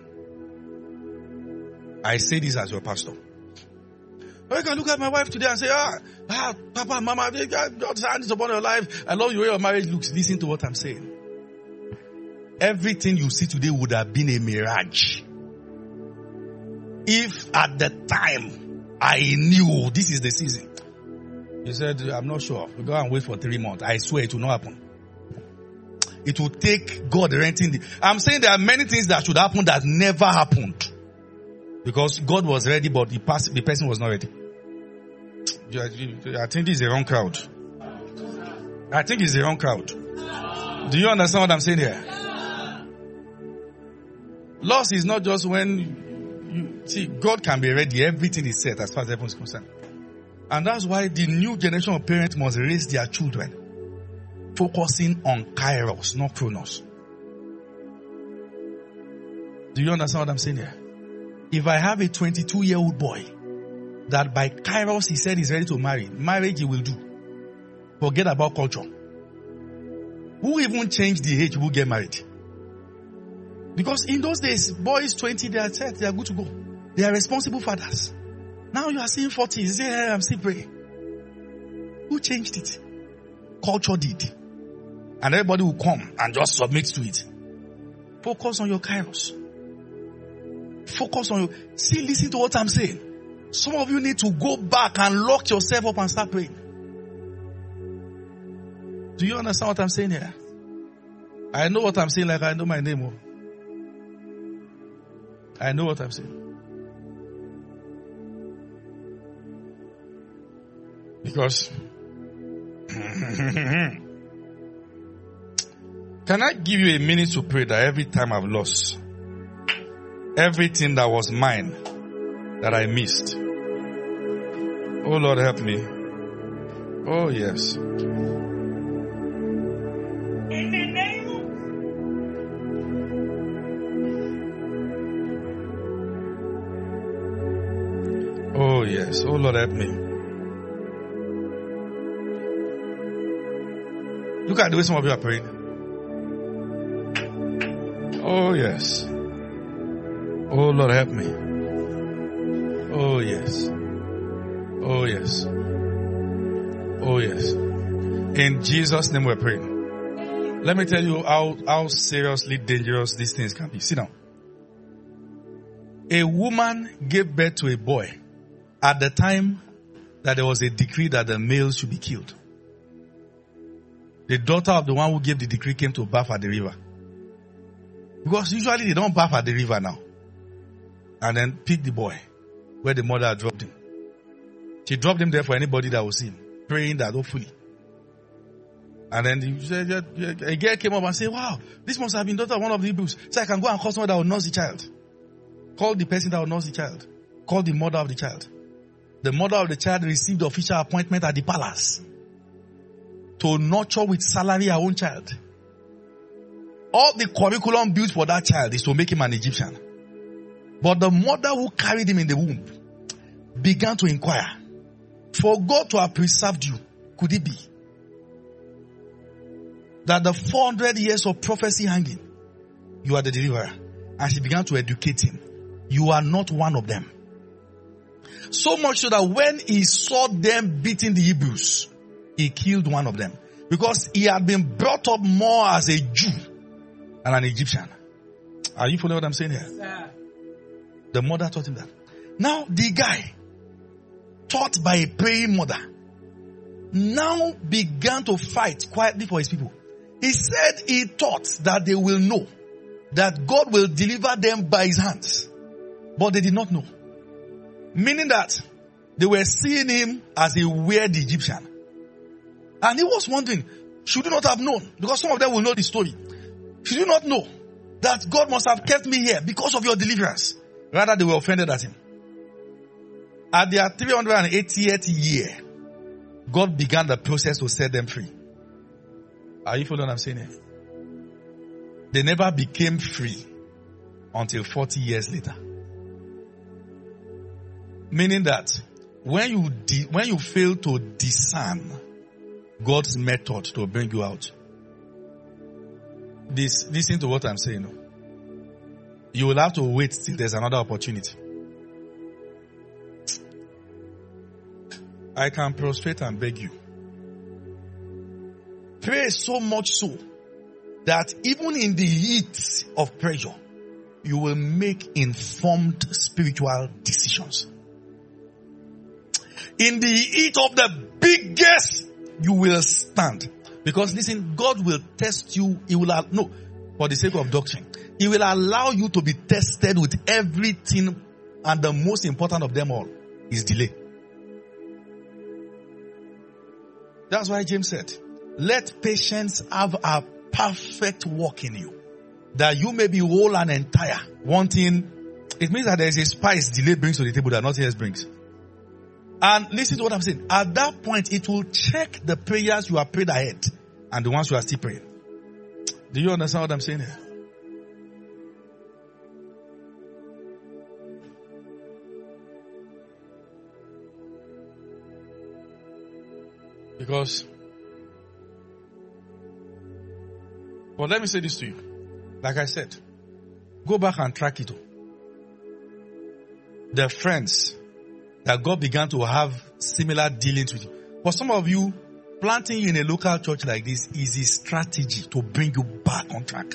S2: I say this as your pastor. I can look at my wife today and say, ah, ah Papa, Mama, God's hand is upon your life. I love the way your marriage looks. Listen to what I'm saying. Everything you see today would have been a mirage if at the time I knew this is the season. He said, I'm not sure. We go and wait for three months. I swear it will not happen. It will take God renting the... I'm saying there are many things that should happen that never happened. Because God was ready, but the, pers- the person was not ready. I think this is the wrong crowd. I think it's the wrong crowd. Do you understand what I'm saying here? Loss is not just when you see, God can be ready. Everything is set as far as everyone is concerned. And that's why the new generation of parents must raise their children focusing on Kairos, not Chronos. Do you understand what I'm saying here? If I have a twenty-two-year-old boy that by Kairos he said he's ready to marry, marriage he will do. Forget about culture. Who even changed the age who get married? Because in those days, boys twenty, they are set, they are good to go. They are responsible fathers. Now you are seeing forty, you say, hey, I'm still praying. Who changed it? Culture did. And everybody will come and just submit to it. Focus on your Kairos. Focus on your... See, listen to what I'm saying. Some of you need to go back and lock yourself up and start praying. Do you understand what I'm saying here? I know what I'm saying like I know my name. Oh. I know what I'm saying. Because can I give you a minute to pray that every time I've lost everything that was mine that I missed? Oh Lord, help me. Oh yes.
S3: In the name
S2: of... Oh yes. Oh Lord, help me. Look at the way some of you are praying. Oh yes. Oh Lord, help me. Oh yes. Oh yes. Oh yes. In Jesus' name we're praying. Let me tell you how, how seriously dangerous these things can be. Sit down. A woman gave birth to a boy at the time that there was a decree that the male should be killed. The daughter of the one who gave the decree came to bath at the river. Because usually they don't bath at the river now. And then pick the boy where the mother had dropped him. She dropped him there for anybody that will see him, praying that hopefully. And then a girl came up and said, wow, this must have been daughter of one of the Hebrews. So I can go and call someone that will nurse the child. Call the person that will nurse the child. Call the mother of the child. The mother of the child received the official appointment at the palace to nurture with salary her own child. All the curriculum built for that child is to make him an Egyptian. But the mother who carried him in the womb began to inquire, for God to have preserved you, could it be that the four hundred years of prophecy hanging, you are the deliverer? And she began to educate him. You are not one of them. So much so that when he saw them beating the Hebrews, he killed one of them. Because he had been brought up more as a Jew than an Egyptian. Are you following what I'm saying here? Yes, the mother taught him that. Now the guy, taught by a praying mother, now began to fight quietly for his people. He said he thought that they will know that God will deliver them by his hands. But they did not know. Meaning that they were seeing him as a weird Egyptian. And he was wondering, should you not have known? Because some of them will know the story. Should you not know that God must have kept me here because of your deliverance? Rather, they were offended at him. At their three hundred eightieth year, God began the process to set them free. Are you following what I'm saying here? They never became free until forty years later. Meaning that when you di- when you fail to discern God's method to bring you out, this listen to what I'm saying. you will have to wait till there's another opportunity. I can prostrate and beg you. Pray so much so that even in the heat of pressure, you will make informed spiritual decisions. In the heat of the biggest, you will stand. Because listen, God will test you. He will, no, for the sake of doctrine, He will allow you to be tested with everything, and the most important of them all is delay. That's why James said, let patience have a perfect work in you, that you may be whole and entire. One thing, it means that there is a spice delay brings to the table that nothing else brings. And listen to what I'm saying. At that point, it will check the prayers you have prayed ahead and the ones you are still praying. Do you understand what I'm saying here? Because, well, let me say this to you. Like I said, go back and track it. The friends that God began to have similar dealings with you. For some of you, planting you in a local church like this is a strategy to bring you back on track.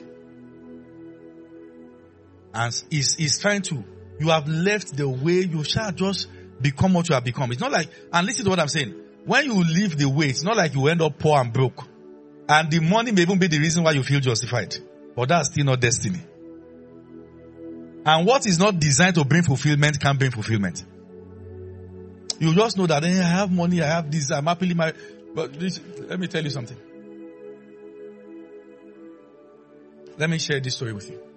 S2: And is is trying to, you have left the way, you shall just become what you have become. It's not like, and listen to what I'm saying. When you leave the way, it's not like you end up poor and broke. And the money may even be the reason why you feel justified. But that's still not destiny. And what is not designed to bring fulfillment can bring fulfillment. You just know that, hey, I have money, I have this, I'm happily married. But this, let me tell you something. Let me share this story with you.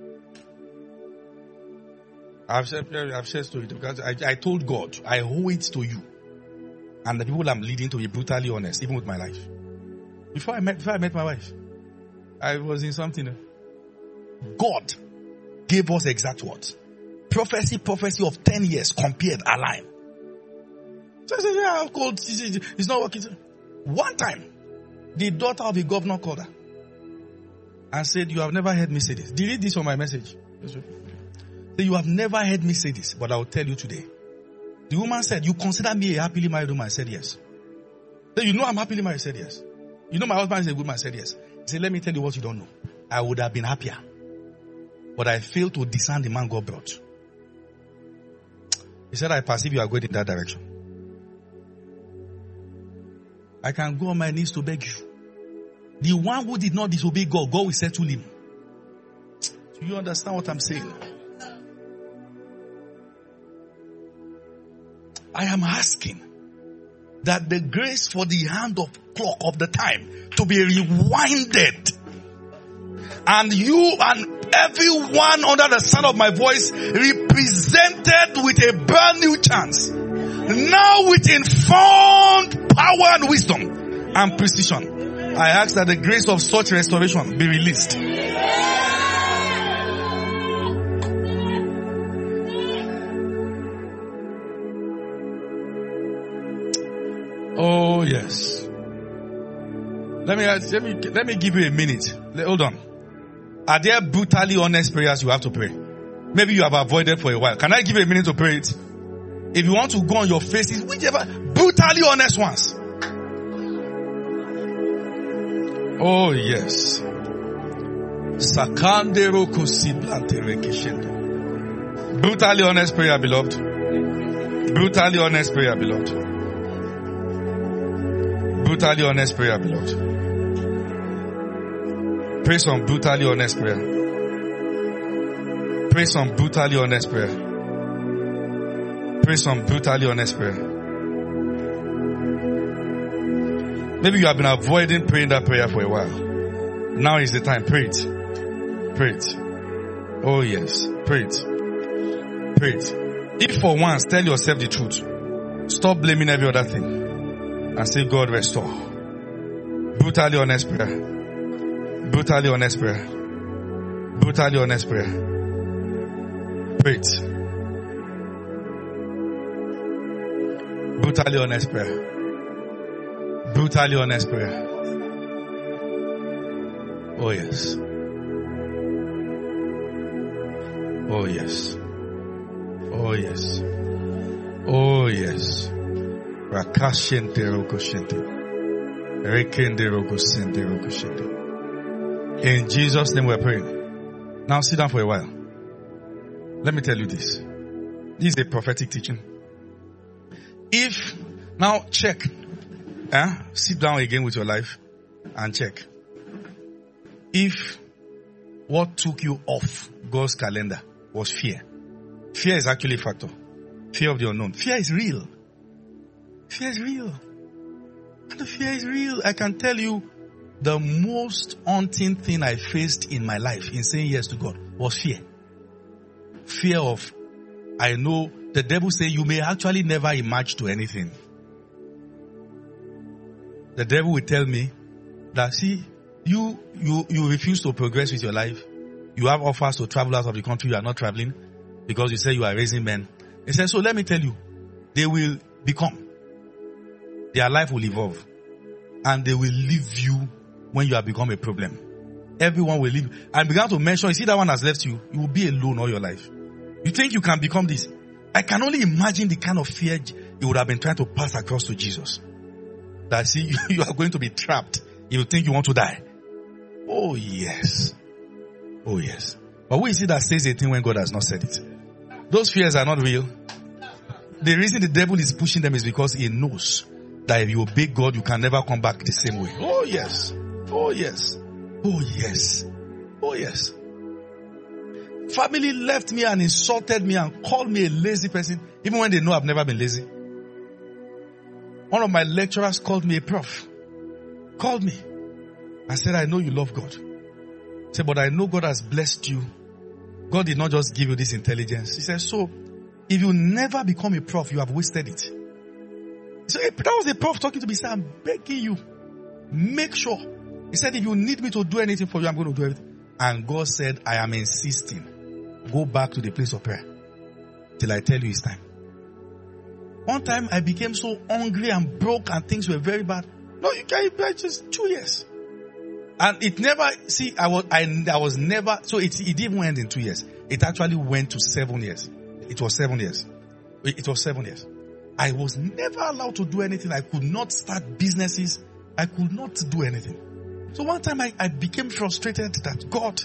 S2: I've shared, I've shared story because I, I told God, I owe it to you. And the people I'm leading to be brutally honest, even with my life. Before I met, before I met my wife, I was in something. God gave us exact words. Prophecy, prophecy of ten years, compared, aligned. So I said, yeah, I've called, it's not working. One time, the daughter of the governor called her and said, you have never heard me say this. Delete this from my message. So you have never heard me say this, but I will tell you today. The woman said, you consider me a happily married woman? I said, yes. So you know I'm happily married? I said, yes. You know my husband is a good man? I said, yes. He said, let me tell you what you don't know. I would have been happier, but I failed to discern the man God brought. He said, I perceive you are going in that direction. I can go on my knees to beg you. The one who did not disobey God, God will settle him. Do you understand what I'm saying? I am asking that the grace for the hand of clock of the time to be rewinded, and you and everyone under the sound of my voice represented with a brand new chance, now with informed power and wisdom and precision. I ask that the grace of such restoration be released. Oh yes. Let me ask, let me let me give you a minute. Hold on. Are there brutally honest prayers you have to pray? Maybe you have avoided for a while. Can I give you a minute to pray it? If you want to go on your faces, whichever brutally honest ones. Oh yes. Sakandero kusiblante rekishendo. Brutally honest prayer, beloved. Brutally honest prayer, beloved. Brutally honest prayer, beloved. Pray some brutally honest prayer. Pray some brutally honest prayer. Pray some brutally honest prayer. Maybe you have been avoiding praying that prayer for a while. Now is the time. Pray it. Pray it. Oh yes. Pray it. Pray it. If for once, tell yourself the truth. Stop blaming every other thing. And say, God, restore. Brutally honest prayer. Brutally honest prayer. Brutally honest prayer. Pray it. Brutally honest prayer. Brutally honest prayer. Oh yes. Oh yes. Oh yes. Oh yes. Rakashente rokoshente. Rekende rokosente rokoshente. In Jesus' name we're praying. Now sit down for a while. Let me tell you this. This is a prophetic teaching. If, now check. Eh? Sit down again with your life and check. If what took you off God's calendar was fear. Fear is actually a factor. Fear of the unknown. Fear is real. Fear is real. And the fear is real. I can tell you the most haunting thing I faced in my life in saying yes to God was fear. Fear of, I know the devil say you may actually never emerge to anything. The devil will tell me that, see, you, you, you refuse to progress with your life. You have offers to travel out of the country. You are not traveling because you say you are raising men. He said, so let me tell you, they will become. Their life will evolve. And they will leave you when you have become a problem. Everyone will leave. And began to mention, you see that one has left you. You will be alone all your life. You think you can become this? I can only imagine the kind of fear you would have been trying to pass across to Jesus. That see, you are going to be trapped. You think you want to die. Oh yes. Oh yes. But who is it that says a thing when God has not said it? Those fears are not real. The reason the devil is pushing them is because he knows that if you obey God, you can never come back the same way. Oh yes. Oh yes. Oh yes. Oh yes. Family left me and insulted me and called me a lazy person, even when they know I've never been lazy. One of my lecturers called me a prof. Called me. I said, I know you love God. He said, but I know God has blessed you. God did not just give you this intelligence. He said, so if you never become a prof, you have wasted it. So that was a prof talking to me. He said, I'm begging you, make sure. He said, if you need me to do anything for you, I'm going to do everything. And God said, I am insisting. Go back to the place of prayer till I tell you it's time. One time I became so hungry and broke and things were very bad. No, you can't, just two years. And it never, see, I was, I, I was never, so it, it didn't end in two years. It actually went to seven years. It was seven years. It was seven years. I was never allowed to do anything. I could not start businesses. I could not do anything. So one time I, I became frustrated that God,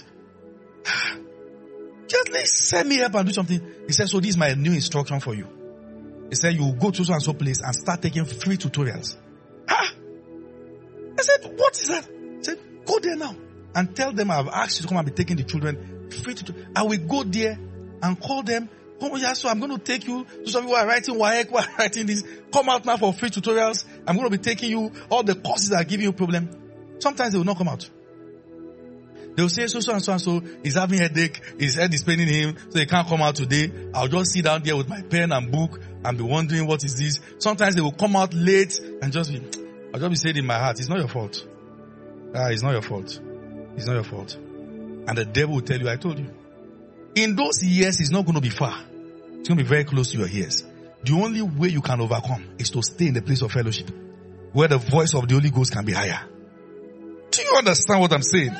S2: just send me up and do something. He said, so this is my new instruction for you. He said, you go to so and so place and start taking free tutorials. Ah! I said, what is that? He said, go there now and tell them I've asked you to come and be taking the children free tutorials. I will go there and call them. Oh yeah, so I'm going to take you to some people who are writing W A E C, who are writing this. Come out now for free tutorials. I'm going to be taking you all the courses that are giving you a problem. Sometimes they will not come out. They will say, so, so, and so, and so, he's having a headache, his head is paining him, so he can't come out today. I'll just sit down there with my pen and book and be wondering what is this. Sometimes they will come out late and just be, I'll just be saying in my heart, it's not your fault. Ah, it's not your fault. It's not your fault. And the devil will tell you, I told you. In those years, it's not going to be far. It's going to be very close to your ears. The only way you can overcome is to stay in the place of fellowship, where the voice of the Holy Ghost can be higher. Do you understand what I'm saying?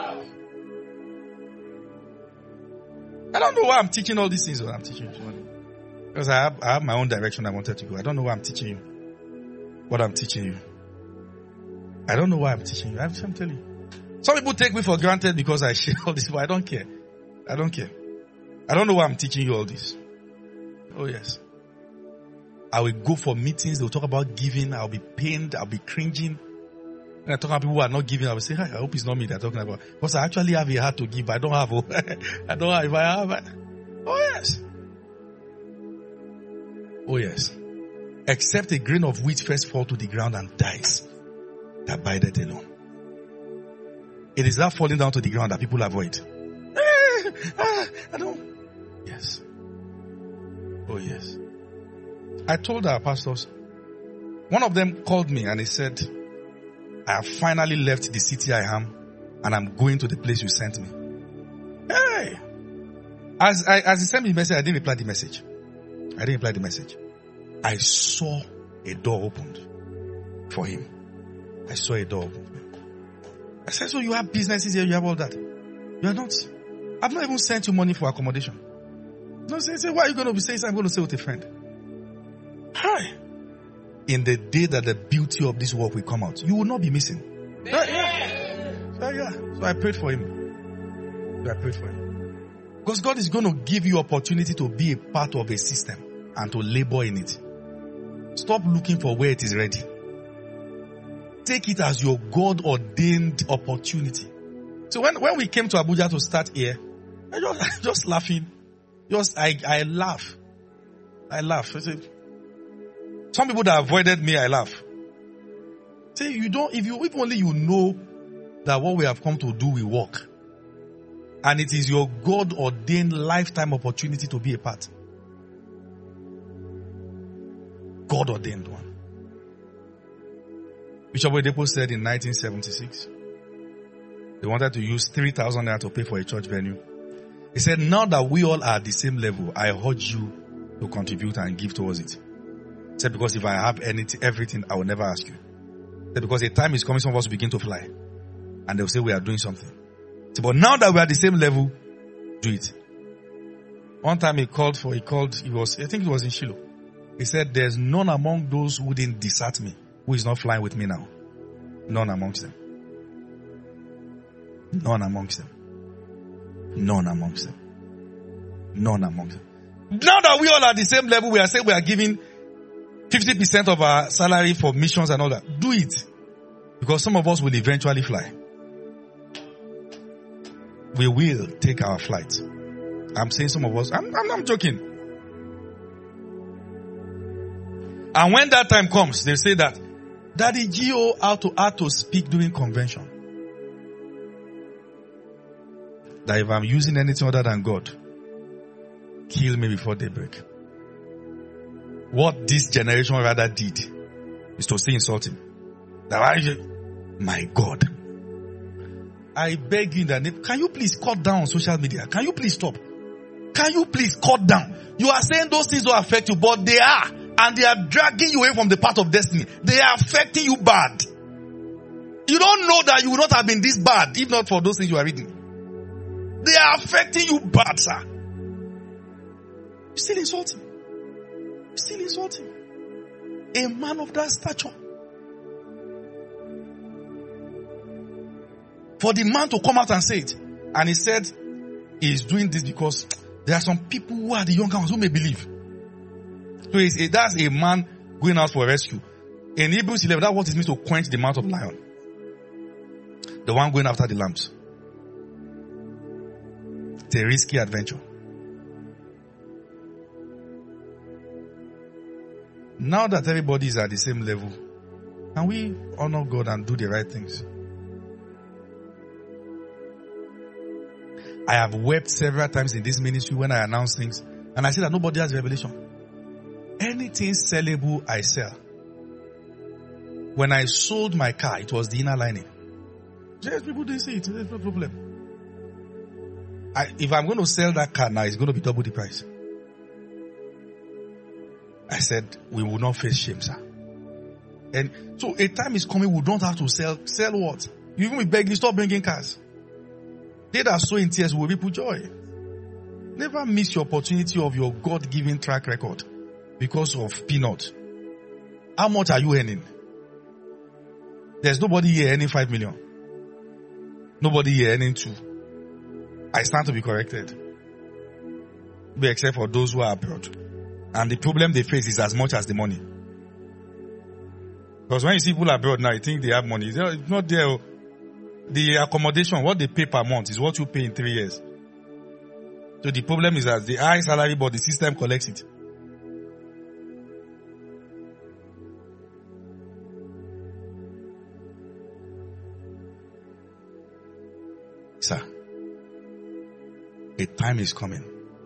S2: I don't know why I'm teaching all these things. What I'm teaching you, because I have, I have my own direction I wanted to go. I don't know why I'm teaching you what I'm teaching you. I don't know why I'm teaching you. I'm telling you. Some people take me for granted because I share all this, but I don't care. I don't care. I don't know why I'm teaching you all this. Oh yes. I will go for meetings. They'll talk about giving. I'll be pained. I'll be cringing. When I talk about people who are not giving, I will say, hi, I hope it's not me they're talking about. Because I actually have a heart to give, but I don't have. I don't have. If I have. I, oh yes. Oh yes. Except a grain of wheat first fall to the ground and dies, that abideth alone. It is that falling down to the ground that people avoid. I don't. Yes. Oh yes. I told our pastors. One of them called me and he said, I have finally left the city I am and I'm going to the place you sent me. Hey! As, I, as he sent me the message, I didn't reply the message. I didn't reply the message. I saw a door opened for him. I saw a door opened. I said, so you have businesses here, you have all that. You are not. I've not even sent you money for accommodation. No, say, say, why are you going to be saying I'm going to say with a friend? Hi. In the day that the beauty of this work will come out, you will not be missing. Yeah. Yeah. So, yeah. So I prayed for him. So I prayed for him. Because God is going to give you opportunity to be a part of a system and to labor in it. Stop looking for where it is ready. Take it as your God-ordained opportunity. So when, when we came to Abuja to start here, I just, just laughing. Just, I, I laugh. I laugh. I said, some people that avoided me, I laugh. Say, you don't, if you, if only you know that what we have come to do will work. And it is your God-ordained lifetime opportunity to be a part. God-ordained one. Bishop Oyedepo said in nineteen seventy-six, they wanted to use three thousand naira to pay for a church venue. He said, now that we all are at the same level, I urge you to contribute and give towards it. He said, because if I have anything, everything, I will never ask you. He said, because a time is coming, some of us begin to fly. And they'll say we are doing something. He said, but now that we are at the same level, do it. One time he called for, he called, he was, I think he was in Shiloh. He said, there's none among those who didn't desert me, who is not flying with me now. None amongst them. None amongst them. None amongst them. None amongst them. Now that we all are at the same level, we are saying we are giving fifty percent of our salary for missions and all that. Do it. Because some of us will eventually fly. We will take our flight. I'm saying some of us, I'm, I'm, I'm joking. And when that time comes, they say that Daddy Gio had to, had to speak during convention. That if I'm using anything other than God, kill me before daybreak. What this generation rather did is to stay insulting. That I, my God. I beg you in the name, can you please cut down on social media? Can you please stop? Can you please cut down? You are saying those things don't affect you, but they are. And they are dragging you away from the path of destiny. They are affecting you bad. You don't know that you would not have been this bad if not for those things you are reading. They are affecting you bad, sir. You're still insulting. You're still insulting. A man of that stature. For the man to come out and say it. And he said he's doing this because there are some people who are the younger ones who may believe. So it's a, that's a man going out for rescue. In Hebrews eleven, that's what it means to quench the mouth of lion. The one going after the lambs. It's a risky adventure. Now that everybody is at the same level, can we honor God and do the right things? I have wept several times in this ministry when I announce things, and I say that nobody has revelation. Anything sellable, I sell. When I sold my car, it was the inner lining. Yes, people didn't see it. There's no problem. I, if I'm going to sell that car now, it's going to be double the price. I said, we will not face shame, sir. And so a time is coming, we don't have to sell. Sell what? You even be begging, stop bringing cars. They that sow in tears will reap with joy. Never miss your opportunity of your God-given track record because of peanut. How much are you earning? There's nobody here earning five million. Nobody here earning two. I stand to be corrected. Except for those who are abroad. And the problem they face is as much as the money. Because when you see people abroad now, you think they have money. It's not there. The accommodation, what they pay per month is what you pay in three years. So the problem is that the high salary, but the system collects it. Sir, a time is coming.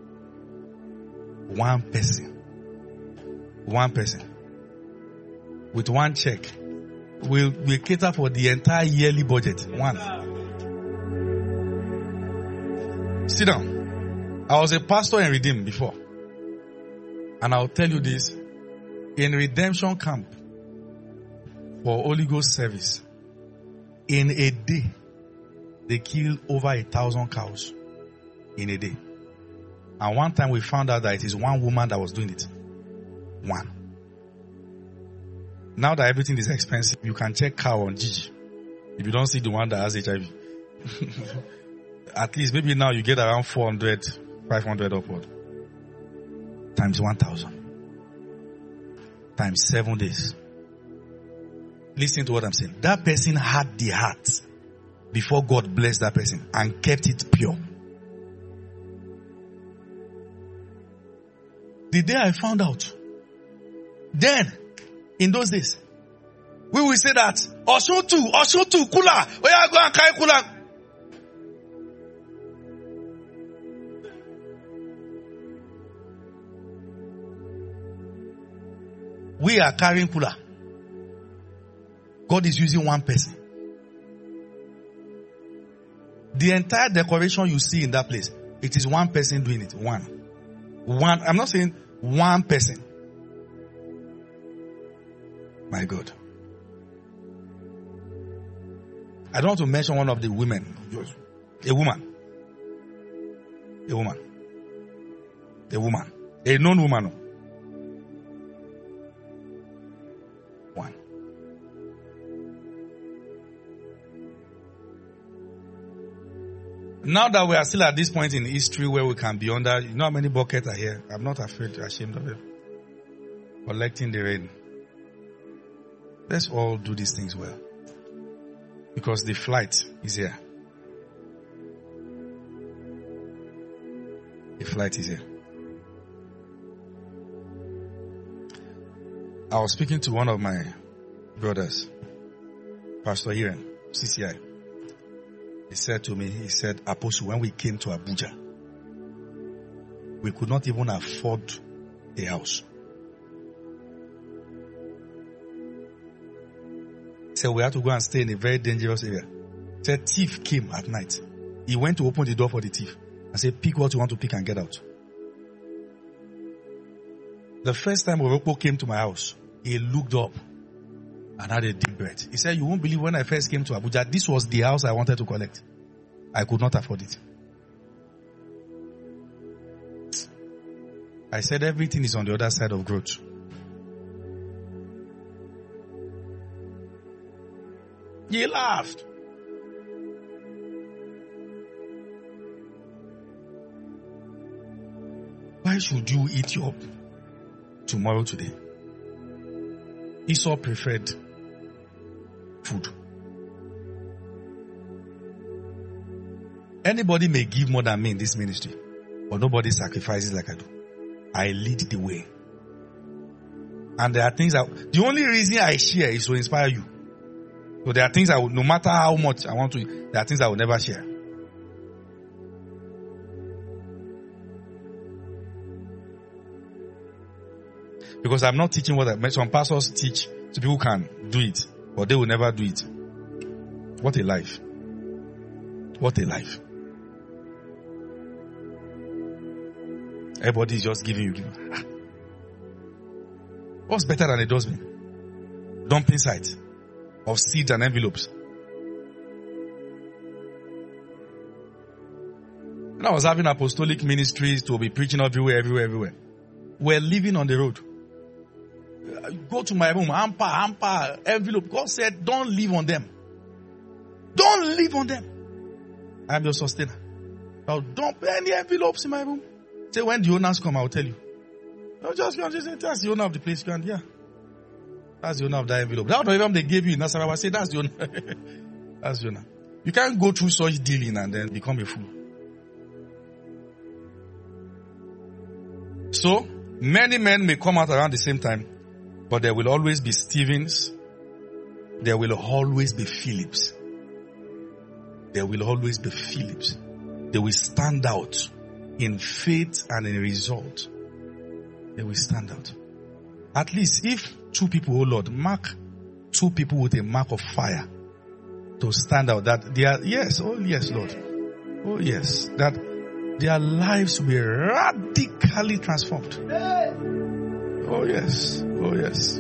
S2: One person, one person, with one check, will will cater for the entire yearly budget. One. Sit down. I was a pastor in Redeem before. And I'll tell you this. In redemption camp, for Holy Ghost service, in a day, they kill over a thousand cows. In a day. And one time we found out that it is one woman that was doing it. One. Now that everything is expensive, you can check cow on Gigi. If you don't see the one that has H I V. At least maybe now you get around four hundred, five hundred upward. Times one thousand. Times seven days. Listen to what I'm saying. That person had the heart before God blessed that person and kept it pure. The day I found out, then, in those days, we will say that, Osho too, Osho too, Kula, we are going to carry Kula. We are carrying Kula. God is using one person. The entire decoration you see in that place, it is one person doing it. One. One. I'm not saying one person. My God. I don't want to mention one of the women. A woman. A woman. A woman. A known woman. One. Now that we are still at this point in history where we can be under, you know how many buckets are here? I'm not afraid, ashamed of it. Collecting the rain. Let's all do these things well. Because the flight is here. The flight is here. I was speaking to one of my brothers, Pastor Iren, C C I. He said to me, he said, Apostle, when we came to Abuja, we could not even afford a house. He said, we had to go and stay in a very dangerous area. He said, thief came at night. He went to open the door for the thief and said, pick what you want to pick and get out. The first time Orokpo came to my house, he looked up and had a deep breath. He said, you won't believe when I first came to Abuja, this was the house I wanted to collect. I could not afford it. I said, everything is on the other side of growth. He laughed. Why should you eat your tomorrow today? Esau preferred food. Anybody may give more than me in this ministry, but nobody sacrifices like I do. I lead the way. And there are things that, the only reason I share is to inspire you. So there are things I will, no matter how much I want to, there are things I will never share. Because I'm not teaching what I, some pastors teach, so people can do it, but they will never do it. What a life. What a life. Everybody is just giving you. Giving. What's better than a dustbin? Dumping site of seeds and envelopes. When I was having apostolic ministries to be preaching everywhere, everywhere, everywhere, we're living on the road. Go to my room, hamper, hamper, envelope. God said, don't live on them. Don't live on them. I am your sustainer. Now don't put any envelopes in my room. Say when the owners come, I'll tell you. No, just go and just say, that's the owner of the place. You can, yeah. That's the owner of that envelope. That envelope they gave you in Nasarawa, say that's the owner. That's the owner. You can't go through such dealing and then become a fool. So, many men may come out around the same time, but there will always be Stephens. There will always be Phillips. There will always be Phillips. They will stand out in faith and in result. They will stand out. At least if two people, oh Lord, mark two people with a mark of fire to stand out, that they are, yes, oh yes, Lord. Oh yes, that their lives will be radically transformed. Oh yes, oh yes.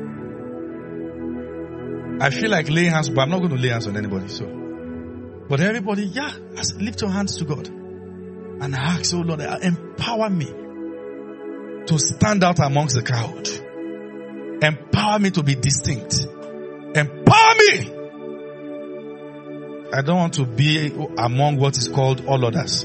S2: I feel like laying hands, but I'm not going to lay hands on anybody, so. But everybody, yeah, lift your hands to God and ask, oh Lord, empower me to stand out amongst the crowd. Empower me to be distinct. Empower me. I don't want to be among what is called all others.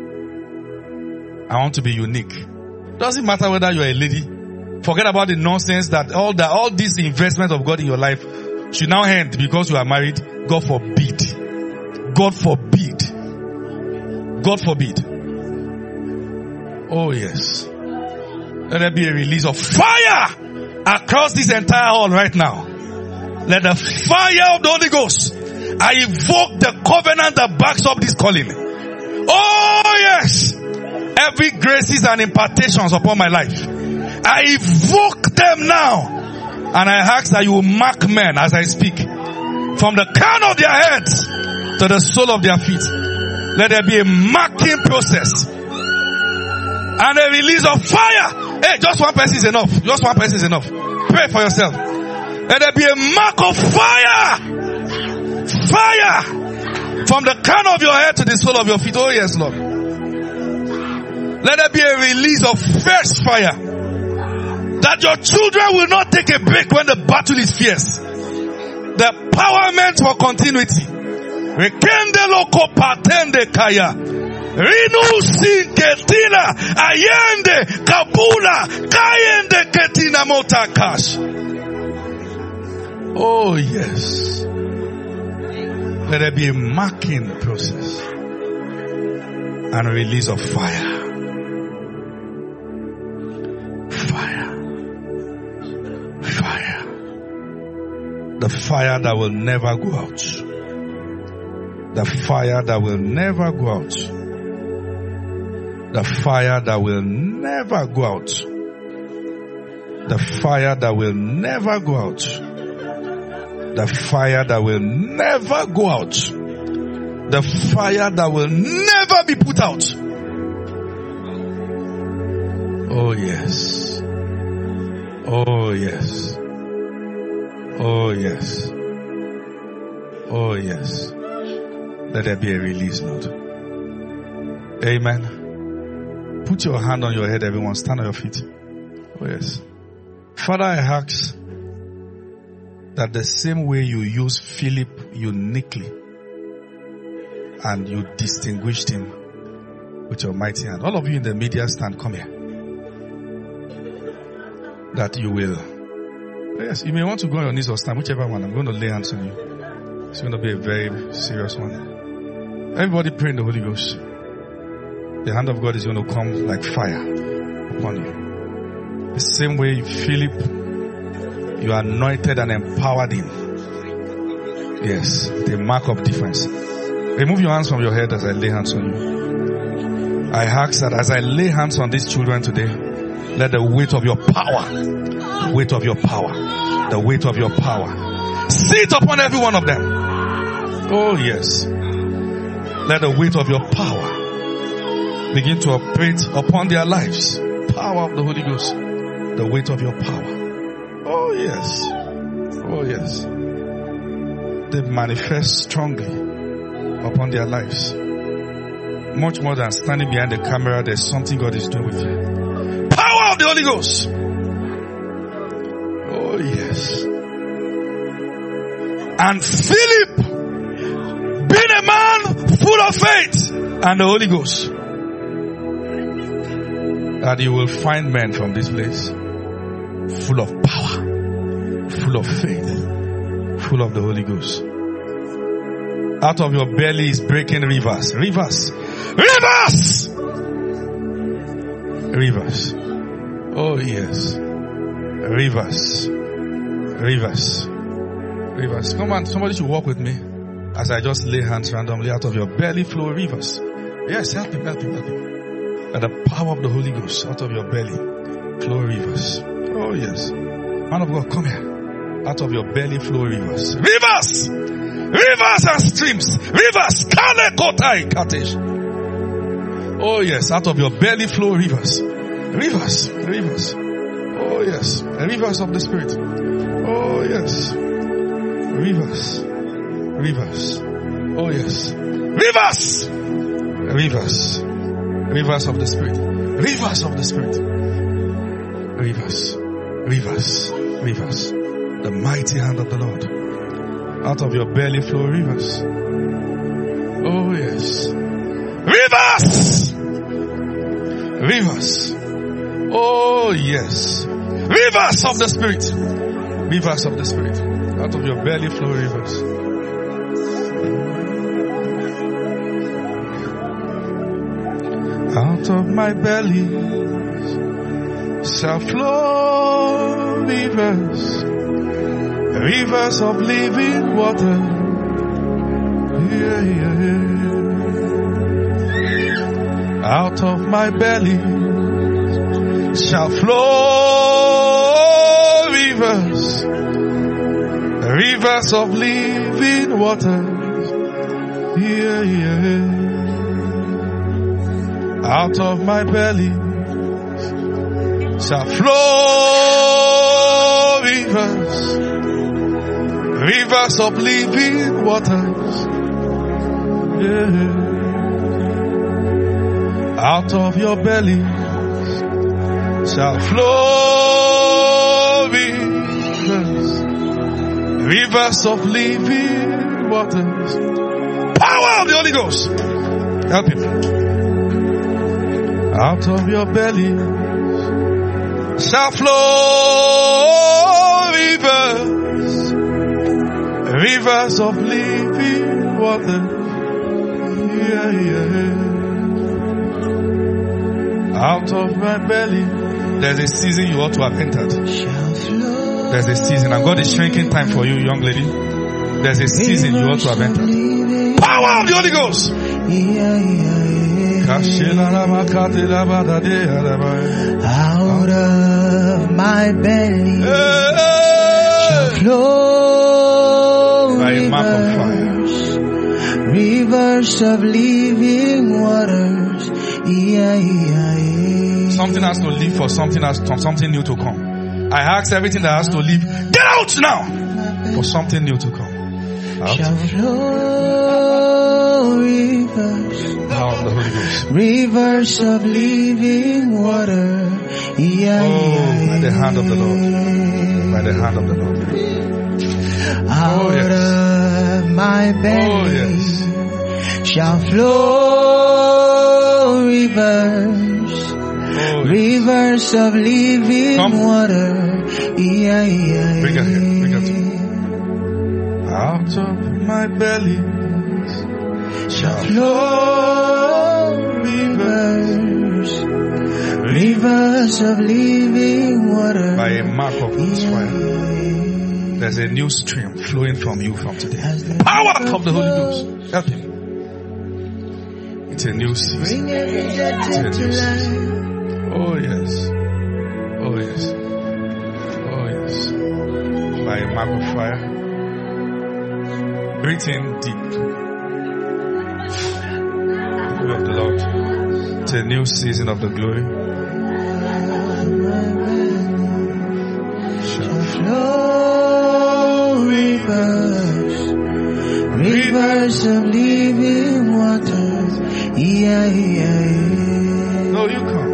S2: I want to be unique. Doesn't matter whether you're a lady. Forget about the nonsense that all the all this investment of God in your life should now end because you are married. God forbid. God forbid. God forbid. Oh yes. Let there be a release of fire across this entire hall right now. Let the fire of the Holy Ghost. I evoke the covenant that backs up this calling. Oh yes. Every graces and impartations upon my life, I evoke them now. And I ask that you will mark men as I speak. From the crown of their heads to the sole of their feet. Let there be a marking process. And a release of fire. Hey, just one person is enough. Just one person is enough. Pray for yourself. Let there be a mark of fire. Fire. From the crown of your head to the sole of your feet. Oh yes, Lord. Let there be a release of fresh fire. That your children will not take a break when the battle is fierce. The empowerment for continuity. Rekende loko patende kaya. Rinu sinketina. Ayende kabula. Kayende ketina motakash. Oh yes. Let there be a marking process. And a release of fire. Fire. Fire. The fire that will never go out. The fire that will never go out. The fire that will never go out. The fire that will never go out. The fire that will never go out. The fire that will never be put out. Oh yes. Oh yes. Oh yes. Oh yes. Let there be a release, Lord. Amen. Put your hand on your head, everyone. Stand on your feet. Oh yes. Father, I ask that the same way you used Philip uniquely and you distinguished him with your mighty hand. All of you in the media stand, come here. That you will. Yes, you may want to go on your knees or stand, whichever one. I'm going to lay hands on you. It's going to be a very serious one. Everybody pray in the Holy Ghost. The hand of God is going to come like fire upon you. The same way Philip, you anointed and empowered him. Yes, the mark of difference. Remove your hands from your head as I lay hands on you. I ask that as I lay hands on these children today, let the weight of your power, the weight of your power, the weight of your power, sit upon every one of them. Oh yes. Let the weight of your power begin to operate upon their lives. Power of the Holy Ghost. The weight of your power. Oh yes. Oh yes. They manifest strongly upon their lives. Much more than standing behind the camera, there's something God is doing with you. Power of the Holy Ghost. Oh yes. And Philip, being a man full of faith and the Holy Ghost, that you will find men from this place full of power, full of faith, full of the Holy Ghost. Out of your belly is breaking rivers, rivers, rivers, rivers. Oh yes, rivers, rivers, rivers. Come on, somebody should walk with me as I just lay hands randomly. Out of your belly flow rivers. Yes, help him, help him, help him. And the power of the Holy Ghost, out of your belly flow rivers. Oh yes. Man of God, come here. Out of your belly flow rivers. Rivers! Rivers and streams. Rivers. Kale kotai katesh. Oh yes. Out of your belly flow rivers. Rivers. Rivers. Oh yes. Rivers of the Spirit. Oh yes. Rivers. Rivers. Oh yes. Rivers. Rivers. Rivers of the Spirit. Rivers of the Spirit. Rivers. Rivers. Rivers. The mighty hand of the Lord. Out of your belly flow rivers. Oh yes. Rivers! Rivers. Oh yes. Rivers of the Spirit. Rivers of the Spirit. Out of your belly flow rivers. Out of my belly shall flow rivers. Rivers of living water. Yeah, yeah, yeah. Out of my belly shall flow rivers. Rivers of living water. Yeah, yeah. Out of my belly shall flow rivers. Rivers of living waters. Yeah. Out of your belly shall flow rivers. Rivers of living waters. Power of the Holy Ghost. Help him. Out of your belly shall flow rivers. Rivers of living water. Yeah, yeah. Out of my belly. There's a season you ought to have entered. There's a season. And God is shrinking time for you, young lady. There's a season you ought to have entered. Power of the Holy Ghost.
S4: Out of my belly shall flow rivers, rivers of living waters. Yeah, yeah, yeah.
S2: Something has to leave for something has something new to come. I ask everything that has to leave, get out now for something new to come. Out.
S4: Shall flow rivers,
S2: Power of the Holy Ghost.
S4: rivers of living water. Yeah,
S2: Oh,
S4: yeah,
S2: by the hand of the Lord. By the hand of the Lord.
S4: Out
S2: Oh, yes.
S4: of my belly
S2: Oh, yes.
S4: shall flow rivers,
S2: Oh, yes.
S4: rivers of living
S2: Come.
S4: water. Yeah, yeah,
S2: Bring her here. Bring her to me.
S4: yeah.
S2: Out of my belly
S4: Shall flow rivers, rivers of living water.
S2: by a mark of His fire. There's a new stream flowing from you from today. Power of the Holy Ghost. Help him. It's a new season.
S4: Bring every dead
S2: It's a
S4: thing to
S2: new
S4: life.
S2: season. Oh yes. Oh yes. Oh yes. By a mark of fire. Breathe in deep. Glory of the Lord. It's a new season of the glory.
S4: Shall flow rivers, rivers of living water. Yeah, yeah, yeah.
S2: No, you come.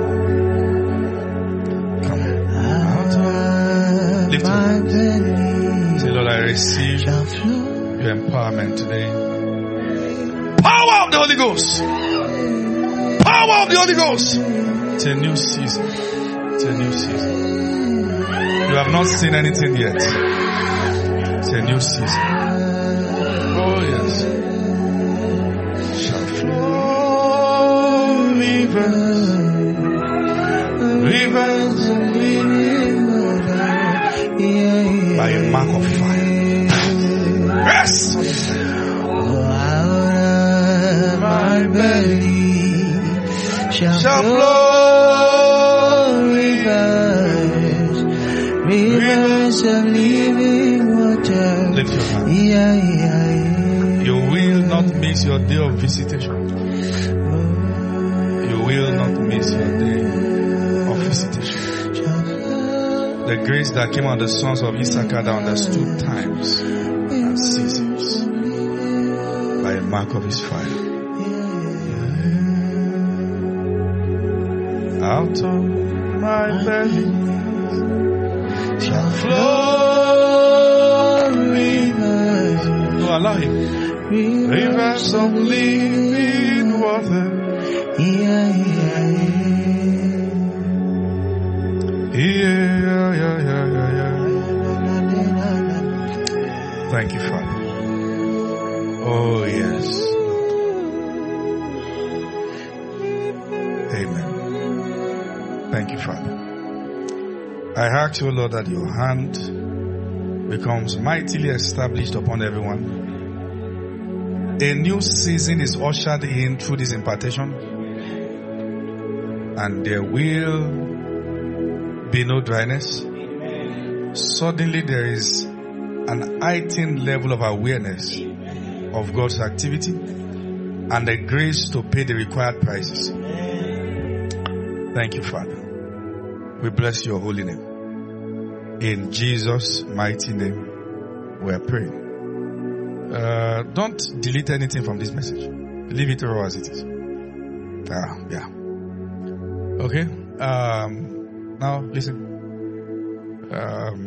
S2: Come.
S4: Out of
S2: Lift your
S4: my
S2: hands.
S4: belly
S2: Say, Lord, I receive
S4: shall flow.
S2: your empowerment today. Power of the Holy Ghost. Power of the Holy Ghost. It's a new season. It's a new season. You have not seen anything yet. It's a new season. Oh yes. Shall flow rivers. Rivers
S4: of living water. Yeah, yeah.
S2: by a mark of fire. Yes.
S4: Out of my belly shall,
S2: Shall
S4: flow rivers, rivers of living water.
S2: Lift your hand.
S4: Yeah, yeah, yeah.
S2: You will not miss your day of visitation. You will not miss your day of visitation. The grace that came on the sons of Issachar that understood times and seasons by a mark of His fire. Out of my belly shall flow rivers. Oh, allow him. Rivers of living water.
S4: Yeah, yeah,
S2: Yeah, yeah, yeah, yeah, yeah. Thank you, Father. Oh, yes. Amen. Thank you, Father. I ask you, Lord, that your hand becomes mightily established upon everyone. A new season is ushered in through this impartation, and there will be no dryness. Suddenly there is an heightened level of awareness of God's activity and the grace to pay the required prices. Thank you, Father. We bless your holy name. In Jesus' mighty name, we are praying. Uh, don't delete anything from this message. Leave it raw as it is. Ah, yeah. Okay. Um, now listen. Um,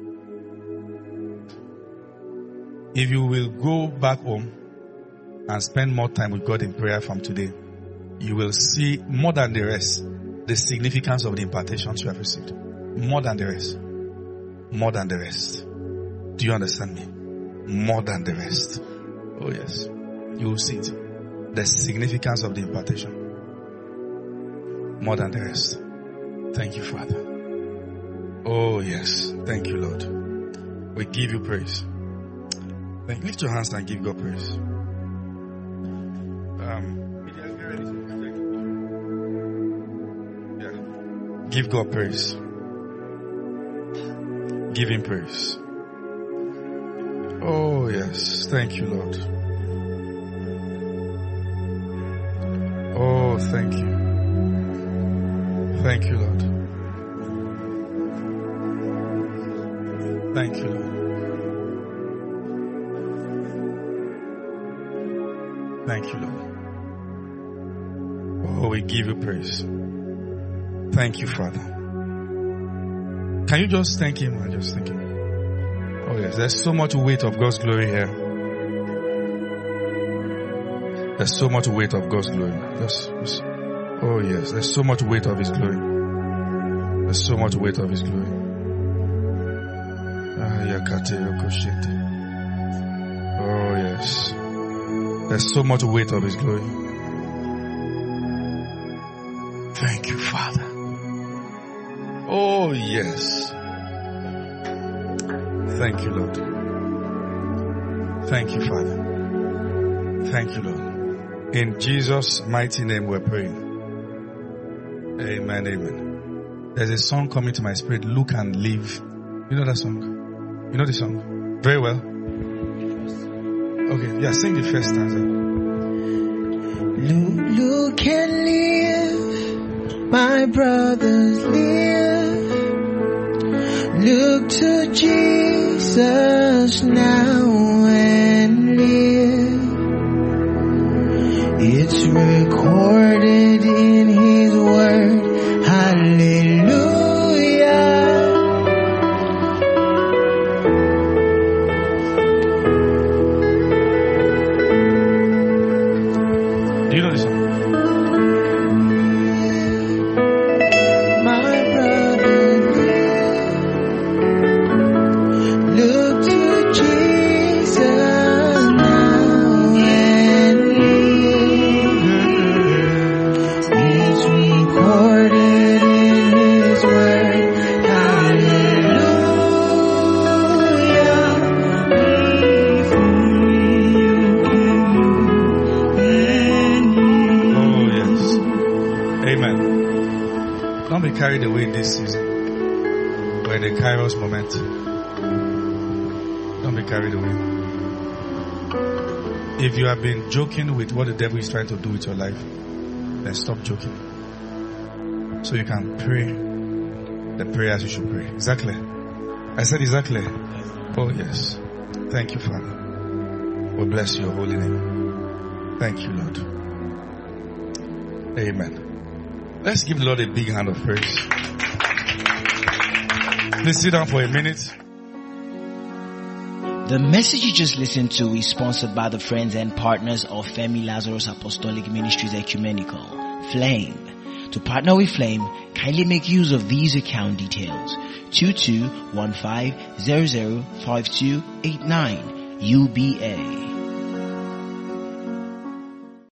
S2: if you will go back home and spend more time with God in prayer from today, you will see more than the rest the significance of the impartations you have received. More than the rest. More than the rest. Do you understand me? More than the rest. Oh yes. You will see it. The significance of the impartation. More than the rest. Thank you, Father. Oh yes. Thank you, Lord. We give you praise. Thank, lift your hands and give God praise. Um, yeah. Give God praise. Give him praise. Oh yes. Thank you, Lord. Oh, thank you. Thank you, Lord. Thank you, Lord. Thank you, Lord. Oh, we give you praise. Thank you, Father. Can you just thank him? I just thank him. Oh yes, there's so much weight of God's glory here. There's so much weight of God's glory. Just, just, oh yes, there's so much weight of his glory. There's so much weight of his glory. Oh yes. There's so much weight of his glory. Thank you, Father. Oh yes. Thank you, Lord. Thank you, Father. Thank you, Lord. In Jesus' mighty name we're praying. Amen, amen. There's a song coming to my spirit, Look and Live. You know that song? You know the song? Very well. Okay, yeah, sing the first stanza.
S4: Look, look and live, my brothers live. Look to Jesus now and live. It's recorded in his word. Hallelujah.
S2: Do you know this song? Carried away this season. We're in the Kairos moment. Don't be carried away. If you have been joking with what the devil is trying to do with your life, then stop joking. So you can pray the prayers you should pray. Exactly. I said exactly. Oh yes. Thank you, Father. We bless your holy name. Thank you, Lord. Amen. Let's give the Lord a big hand of praise. Please sit down for a minute.
S1: The message you just listened to is sponsored by the friends and partners of Femi Lazarus Apostolic Ministries Ecumenical, Flame. To partner with Flame, kindly make use of these account details. two two one five zero zero five two eight nine U B A.